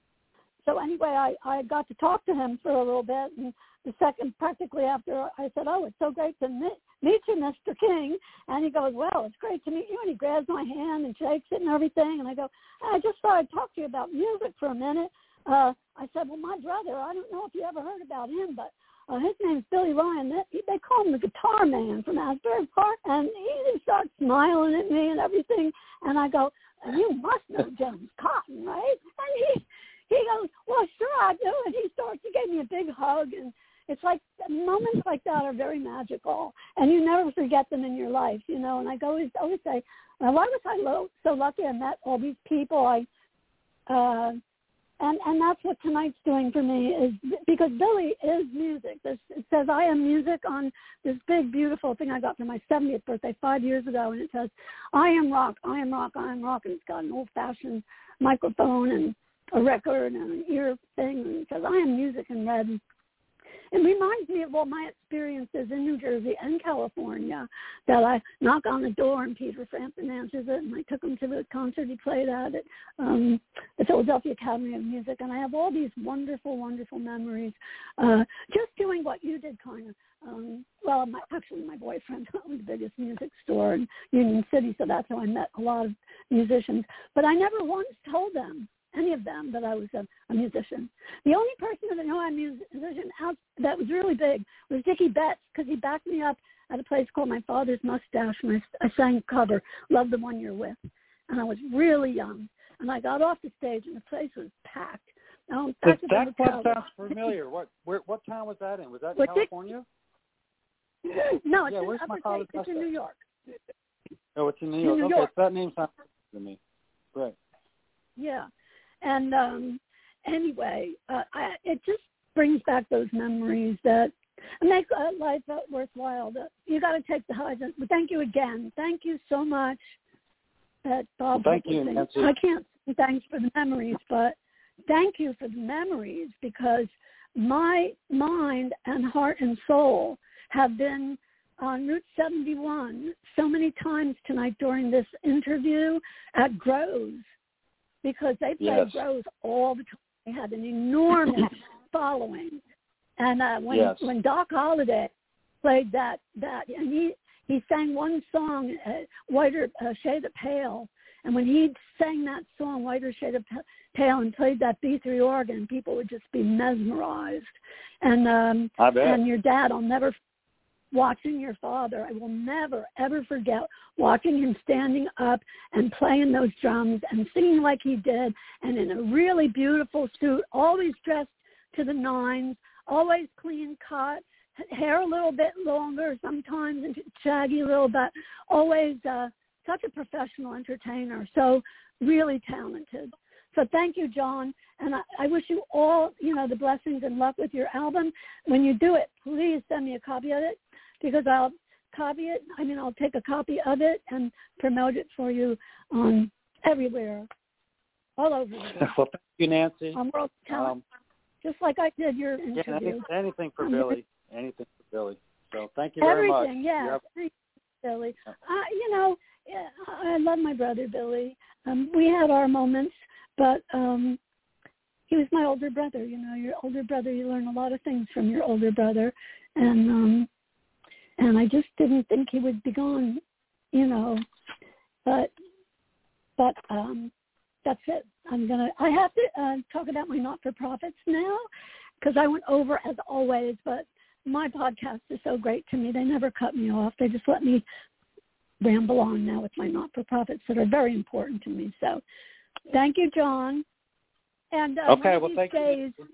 so anyway, I, I got to talk to him for a little bit, and the second, practically after, I said, "Oh, it's so great to meet, meet you, Mister King." And he goes, "Well, it's great to meet you." And he grabs my hand and shakes it and everything. And I go, "I just thought I'd talk to you about music for a minute." Uh, I said, "Well, my brother, I don't know if you ever heard about him, but uh, his name's Billy Ryan. They, they call him the Guitar Man from Asbury Park." And he just starts smiling at me and everything. And I go, "You must know James Cotton, right?" And he he goes, "Well, sure I do." And he starts, he gave me a big hug. And it's like moments like that are very magical, and you never forget them in your life, you know. And I always always say, well, why was I lo- so lucky I met all these people? I uh, and and that's what tonight's doing for me, is because Billy is music. This, it says I am music on this big beautiful thing I got for my seventieth birthday five years ago, and it says I am rock, I am rock, I am rock, and it's got an old fashioned microphone and a record and an ear thing, and it says I am music in red. It reminds me of all my experiences in New Jersey and California, that I knock on the door and Peter Frampton answers it, and I took him to the concert he played at at um, the Philadelphia Academy of Music, and I have all these wonderful, wonderful memories uh, just doing what you did, kind of. Um, well, my, actually, my boyfriend owned the biggest music store in Union City, so that's how I met a lot of musicians. But I never once told them, any of them, that I was a, a musician. The only person that I know I'm a musician out that was really big was Dickie Betts, because he backed me up at a place called My Father's Mustache, and I, I sang a cover, Love the One You're With. And I was really young. And I got off the stage, and the place was packed. Now, that that club sounds familiar. What where, what town was that in? Was that in what California? Dick? No, it's yeah, in where's Upper My Father's State. It's in New York. Oh, it's in New York. In New okay, York. so that name sounds to me. Right. Yeah. And um, anyway, uh, I, it just brings back those memories that make uh, life uh, worthwhile. That you got to take the highs. But thank you again. Thank you so much, that Bob. Well, thank you, Nancy. I can't say thanks for the memories, but thank you for the memories, because my mind and heart and soul have been on Route seventy-one so many times tonight during this interview at Groves, because they Yes. played Rose all the time. They had an enormous following. And uh, when Yes. when Doc Holliday played that, that and he, he sang one song, uh, Whiter uh, Shade of Pale, and when he sang that song, Whiter Shade of Pale, and played that B three organ, people would just be mesmerized. And um, I bet. and your dad, I'll never, watching your father, I will never, ever forget watching him standing up and playing those drums and singing like he did, and in a really beautiful suit, always dressed to the nines, always clean cut, hair a little bit longer, sometimes shaggy a little bit, always uh, such a professional entertainer, so really talented. So thank you, John, and I, I wish you all, you know, the blessings and luck with your album. When you do it, please send me a copy of it, because I'll copy it. I mean, I'll take a copy of it and promote it for you on everywhere, all over the world. Well, thank you, Nancy. On World Talent, Um, just like I did your yeah, interview. any, anything for Um, Billy. Anything for Billy. So thank you very much. Everything, yeah. You have- Thank you, Billy. Uh, you know, yeah, I love my brother, Billy. Um, we had our moments, but um, he was my older brother. You know, your older brother, you learn a lot of things from your older brother. And um, and I just didn't think he would be gone, you know. But, but um, that's it. I'm going to, I have to uh, talk about my not-for-profits now, because I went over as always, but my podcast is so great to me. They never cut me off. They just let me ramble on now with my not-for-profits that are very important to me. So thank you, John. And uh, okay, one of well, these thank days, you.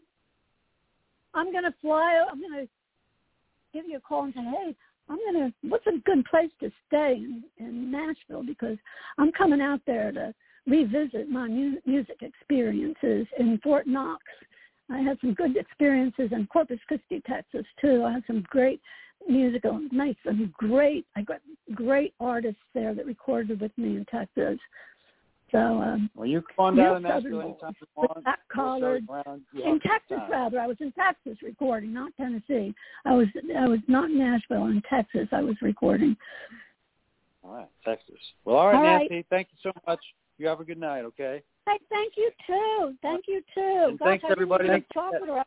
I'm going to fly, I'm going to give you a call and say, hey, I'm going to, what's a good place to stay in, in Nashville? Because I'm coming out there to revisit my mu- music experiences in Fort Knox. I had some good experiences in Corpus Christi, Texas, too. I had some great musical nights and great, I got great artists there that recorded with me in Texas. So, um, well, you come on down to Nashville anytime you want. Black collared, in Texas rather. I was in Texas recording, not Tennessee. I was I was not in Nashville, in Texas. I was recording. All right, Texas. Well, all right, all Nancy. Right. Thank you so much. You have a good night. Okay. Hey, thank you too. Thank you too. And Gosh, thanks I everybody. Really That, talk with her.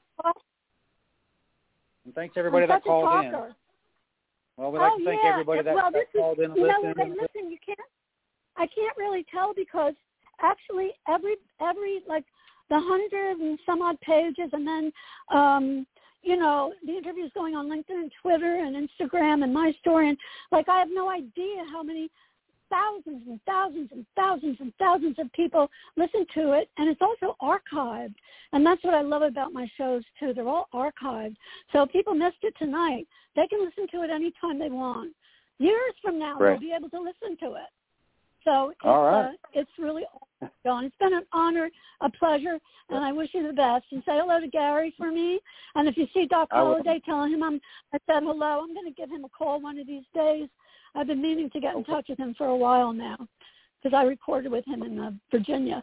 and thanks everybody I'm that such a called in. talker. Well, we'd like oh, to thank yeah. everybody that, well, that this called is, in and you know, listened. Hey, listen, you can't. I can't really tell because actually every every like the hundred and some odd pages, and then um, you know the interviews going on LinkedIn and Twitter and Instagram and my story, and like I have no idea how many thousands and thousands and thousands and thousands of people listen to it, and it's also archived, and that's what I love about my shows too. They're all archived, so if people missed it tonight, they can listen to it anytime they want. Years from now, Right. they'll be able to listen to it. So it's, All right. uh, it's really awesome, John. It's been an honor, a pleasure, and I wish you the best. And say hello to Gary for me. And if you see Doc Holliday, tell him I'm, I said hello. I'm going to give him a call one of these days. I've been meaning to get in touch with him for a while now because I recorded with him in uh, Virginia.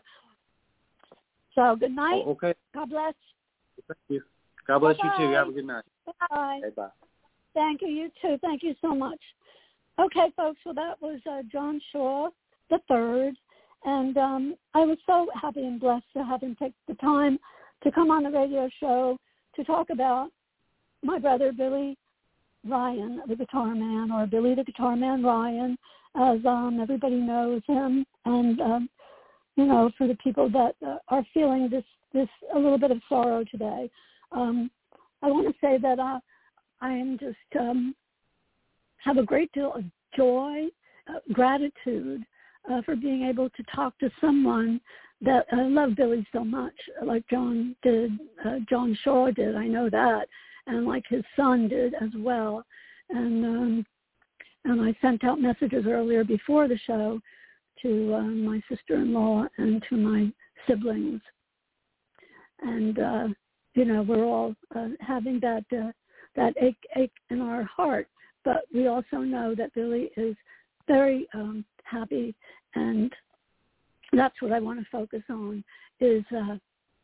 So good night. Oh, okay. God bless. Thank you. God bless Bye-bye. you too. Have a good night. Bye. Okay, bye. Thank you. You too. Thank you so much. Okay, folks. So that was uh, John Shaw the third, and um, I was so happy and blessed to have him take the time to come on the radio show to talk about my brother Billy Ryan, the Guitar Man, or Billy the Guitar Man Ryan, as um, everybody knows him. And um, you know, for the people that uh, are feeling this this a little bit of sorrow today, um, I want to say that uh, I am just um, have a great deal of joy, uh, gratitude. Uh, for being able to talk to someone that I uh, love Billy so much, like John did, uh, John Shaw did, I know that, and like his son did as well. And um, and I sent out messages earlier before the show to uh, my sister-in-law and to my siblings. And, uh, you know, we're all uh, having that, uh, that ache, ache in our heart, but we also know that Billy is very um, happy, and that's what I want to focus on, is uh,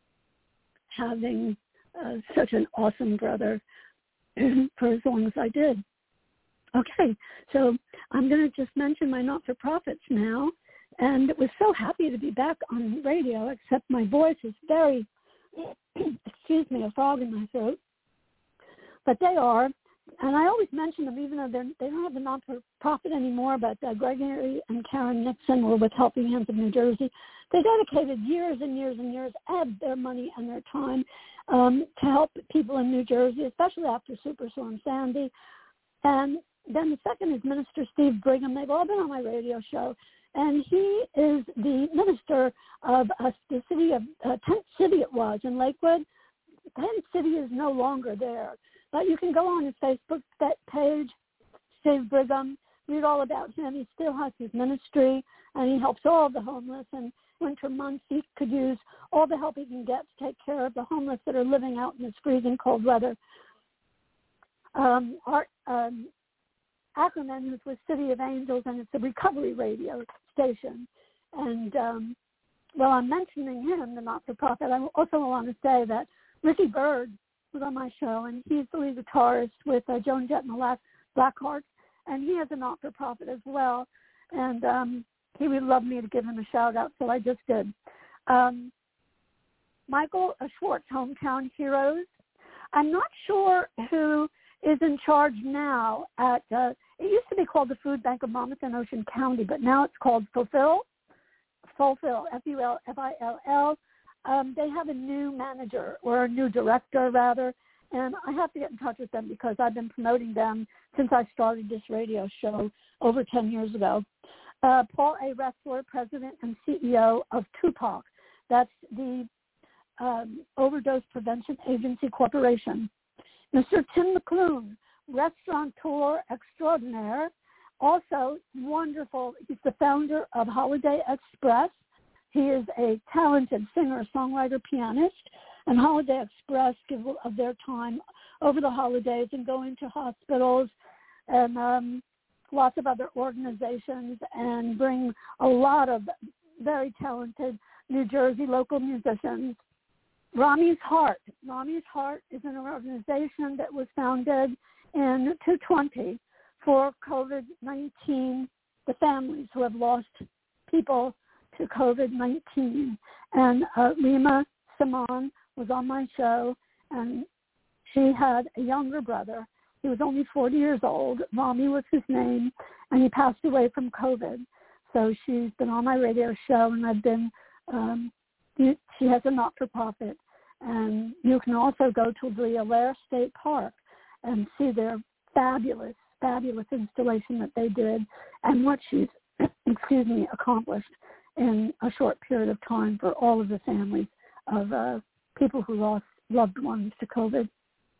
having uh, such an awesome brother for as long as I did. Okay, so I'm going to just mention my not-for-profits now, and was so happy to be back on radio, except my voice is very, excuse me, a frog in my throat. But they are, and I always mention them, even though they're, they don't have a non-for-profit anymore, but uh, Gregory and Karen Nixon were with Helping Hands of New Jersey. They dedicated years and years and years of their money and their time um, to help people in New Jersey, especially after Superstorm Sandy. And then the second is Minister Steve Brigham. They've all been on my radio show. And he is the minister of uh, the city of, uh, Tent City it was in Lakewood. Tent City is no longer there. But you can go on his Facebook page, Steve Brigham, read all about him. He still has his ministry, and he helps all of the homeless. And winter months, he could use all the help he can get to take care of the homeless that are living out in this freezing cold weather. Um, Art um, Ackerman is with City of Angels, and it's a recovery radio station. And um, while I'm mentioning him, the not-for-profit, I also want to say that Ricky Byrd was on my show, and he's the lead guitarist with uh, Joan Jett and the Blackhearts, and he has a not-for-profit as well, and um, he would love me to give him a shout-out, so I just did. Um, Michael Schwartz, Hometown Heroes. I'm not sure who is in charge now at, uh, it used to be called the Food Bank of Monmouth and Ocean County, but now it's called Fulfill, Fulfill, F U L F I L L. Um, they have a new manager, or a new director, rather, and I have to get in touch with them because I've been promoting them since I started this radio show over ten years ago. Uh, Paul A. Ressler, President and C E O of Tupac. That's the um, Overdose Prevention Agency Corporation. Mister Tim McClune, restaurateur extraordinaire, also wonderful. He's the founder of Holiday Express. He is a talented singer, songwriter, pianist, and Holiday Express give of their time over the holidays and go into hospitals and um, lots of other organizations and bring a lot of very talented New Jersey local musicians. Rami's Heart. Rami's Heart is an organization that was founded in two twenty for COVID nineteen, the families who have lost people to COVID nineteen. And uh, Rima Simon was on my show, and she had a younger brother. He was only forty years old. Rami was his name, and he passed away from COVID. So she's been on my radio show, and I've been, um, she has a not-for-profit. And you can also go to the Allaire State Park and see their fabulous, fabulous installation that they did and what she's, excuse me, accomplished in a short period of time for all of the families of uh, people who lost loved ones to COVID.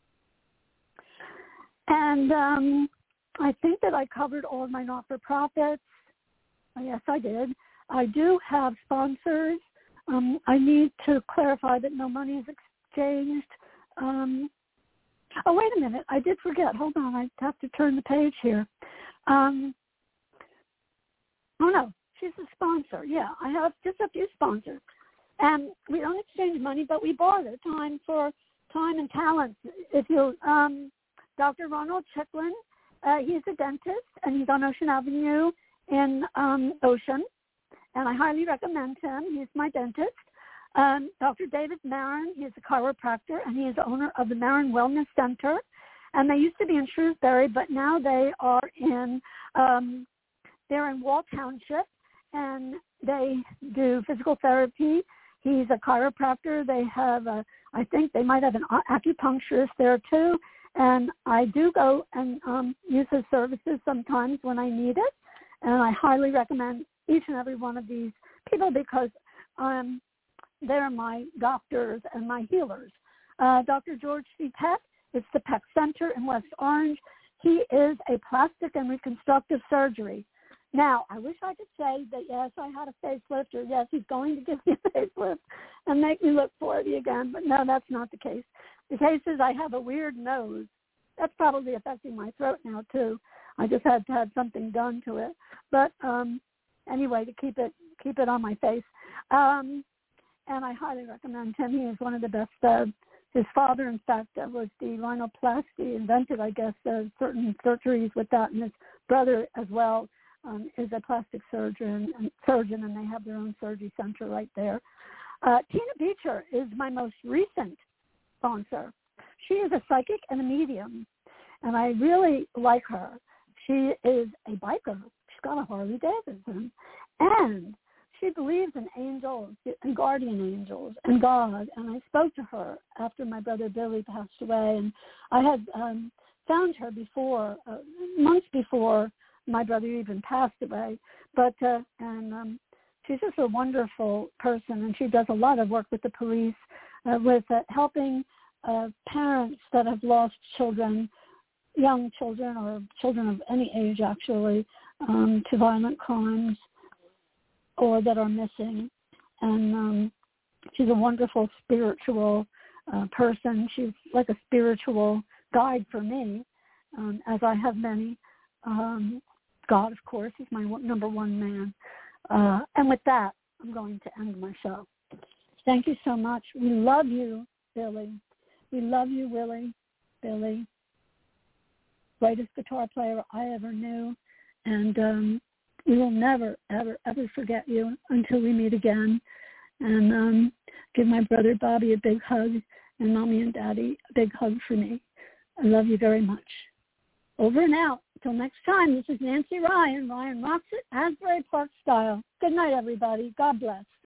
And um, I think that I covered all of my not-for-profits. Oh, yes, I did. I do have sponsors. Um, I need to clarify that no money is exchanged. Um, oh, wait a minute. I did forget. Hold on. I have to turn the page here. Um, oh, no. She's a sponsor. Yeah, I have just a few sponsors. And we don't exchange money, but we barter time for time and talent. If you, um, Doctor Ronald Chicklin, uh, he's a dentist, and he's on Ocean Avenue in um, Ocean, and I highly recommend him. He's my dentist. Um, Doctor David Marin, he's a chiropractor, and he is the owner of the Marin Wellness Center. And they used to be in Shrewsbury, but now they are in, um, they're in Wall Township, and they do physical therapy. He's a chiropractor. They have, a, I think they might have an acupuncturist there too. And I do go and um, use his services sometimes when I need it. And I highly recommend each and every one of these people because um, they're my doctors and my healers. Uh, Doctor George C. Peck, it's the Peck Center in West Orange. He is a plastic and reconstructive surgery. Now, I wish I could say that, yes, I had a facelift, or yes, he's going to give me a facelift and make me look forty again, but no, that's not the case. The case is I have a weird nose. That's probably affecting my throat now, too. I just had to have something done to it. But um, anyway, to keep it keep it on my face. Um, and I highly recommend him. He is one of the best. Uh, his father, in fact, uh, was the rhinoplasty, invented, I guess, uh, certain surgeries with that, and his brother as well. um, is a plastic surgeon, and surgeon, and they have their own surgery center right there. Uh, Tina Beecher is my most recent sponsor. She is a psychic and a medium, and I really like her. She is a biker. She's got a Harley Davidson, and she believes in angels and guardian angels and God. And I spoke to her after my brother Billy passed away, and I had um, found her before, uh, months before my brother even passed away. But uh, and um, she's just a wonderful person, and she does a lot of work with the police, uh, with uh, helping uh, parents that have lost children, young children or children of any age actually, um, to violent crimes or that are missing. And um, she's a wonderful spiritual uh, person. She's like a spiritual guide for me, um, as I have many. Um, God, of course, is my one, number one man. Uh, and with that, I'm going to end my show. Thank you so much. We love you, Billy. We love you, Willie, Billy. Greatest guitar player I ever knew. And um, we will never, ever, ever forget you until we meet again. And um, give my brother Bobby a big hug, and Mommy and Daddy a big hug for me. I love you very much. Over and out. Until next time, this is Nancy Ryan. Ryan rocks it, Asbury Park style. Good night, everybody. God bless.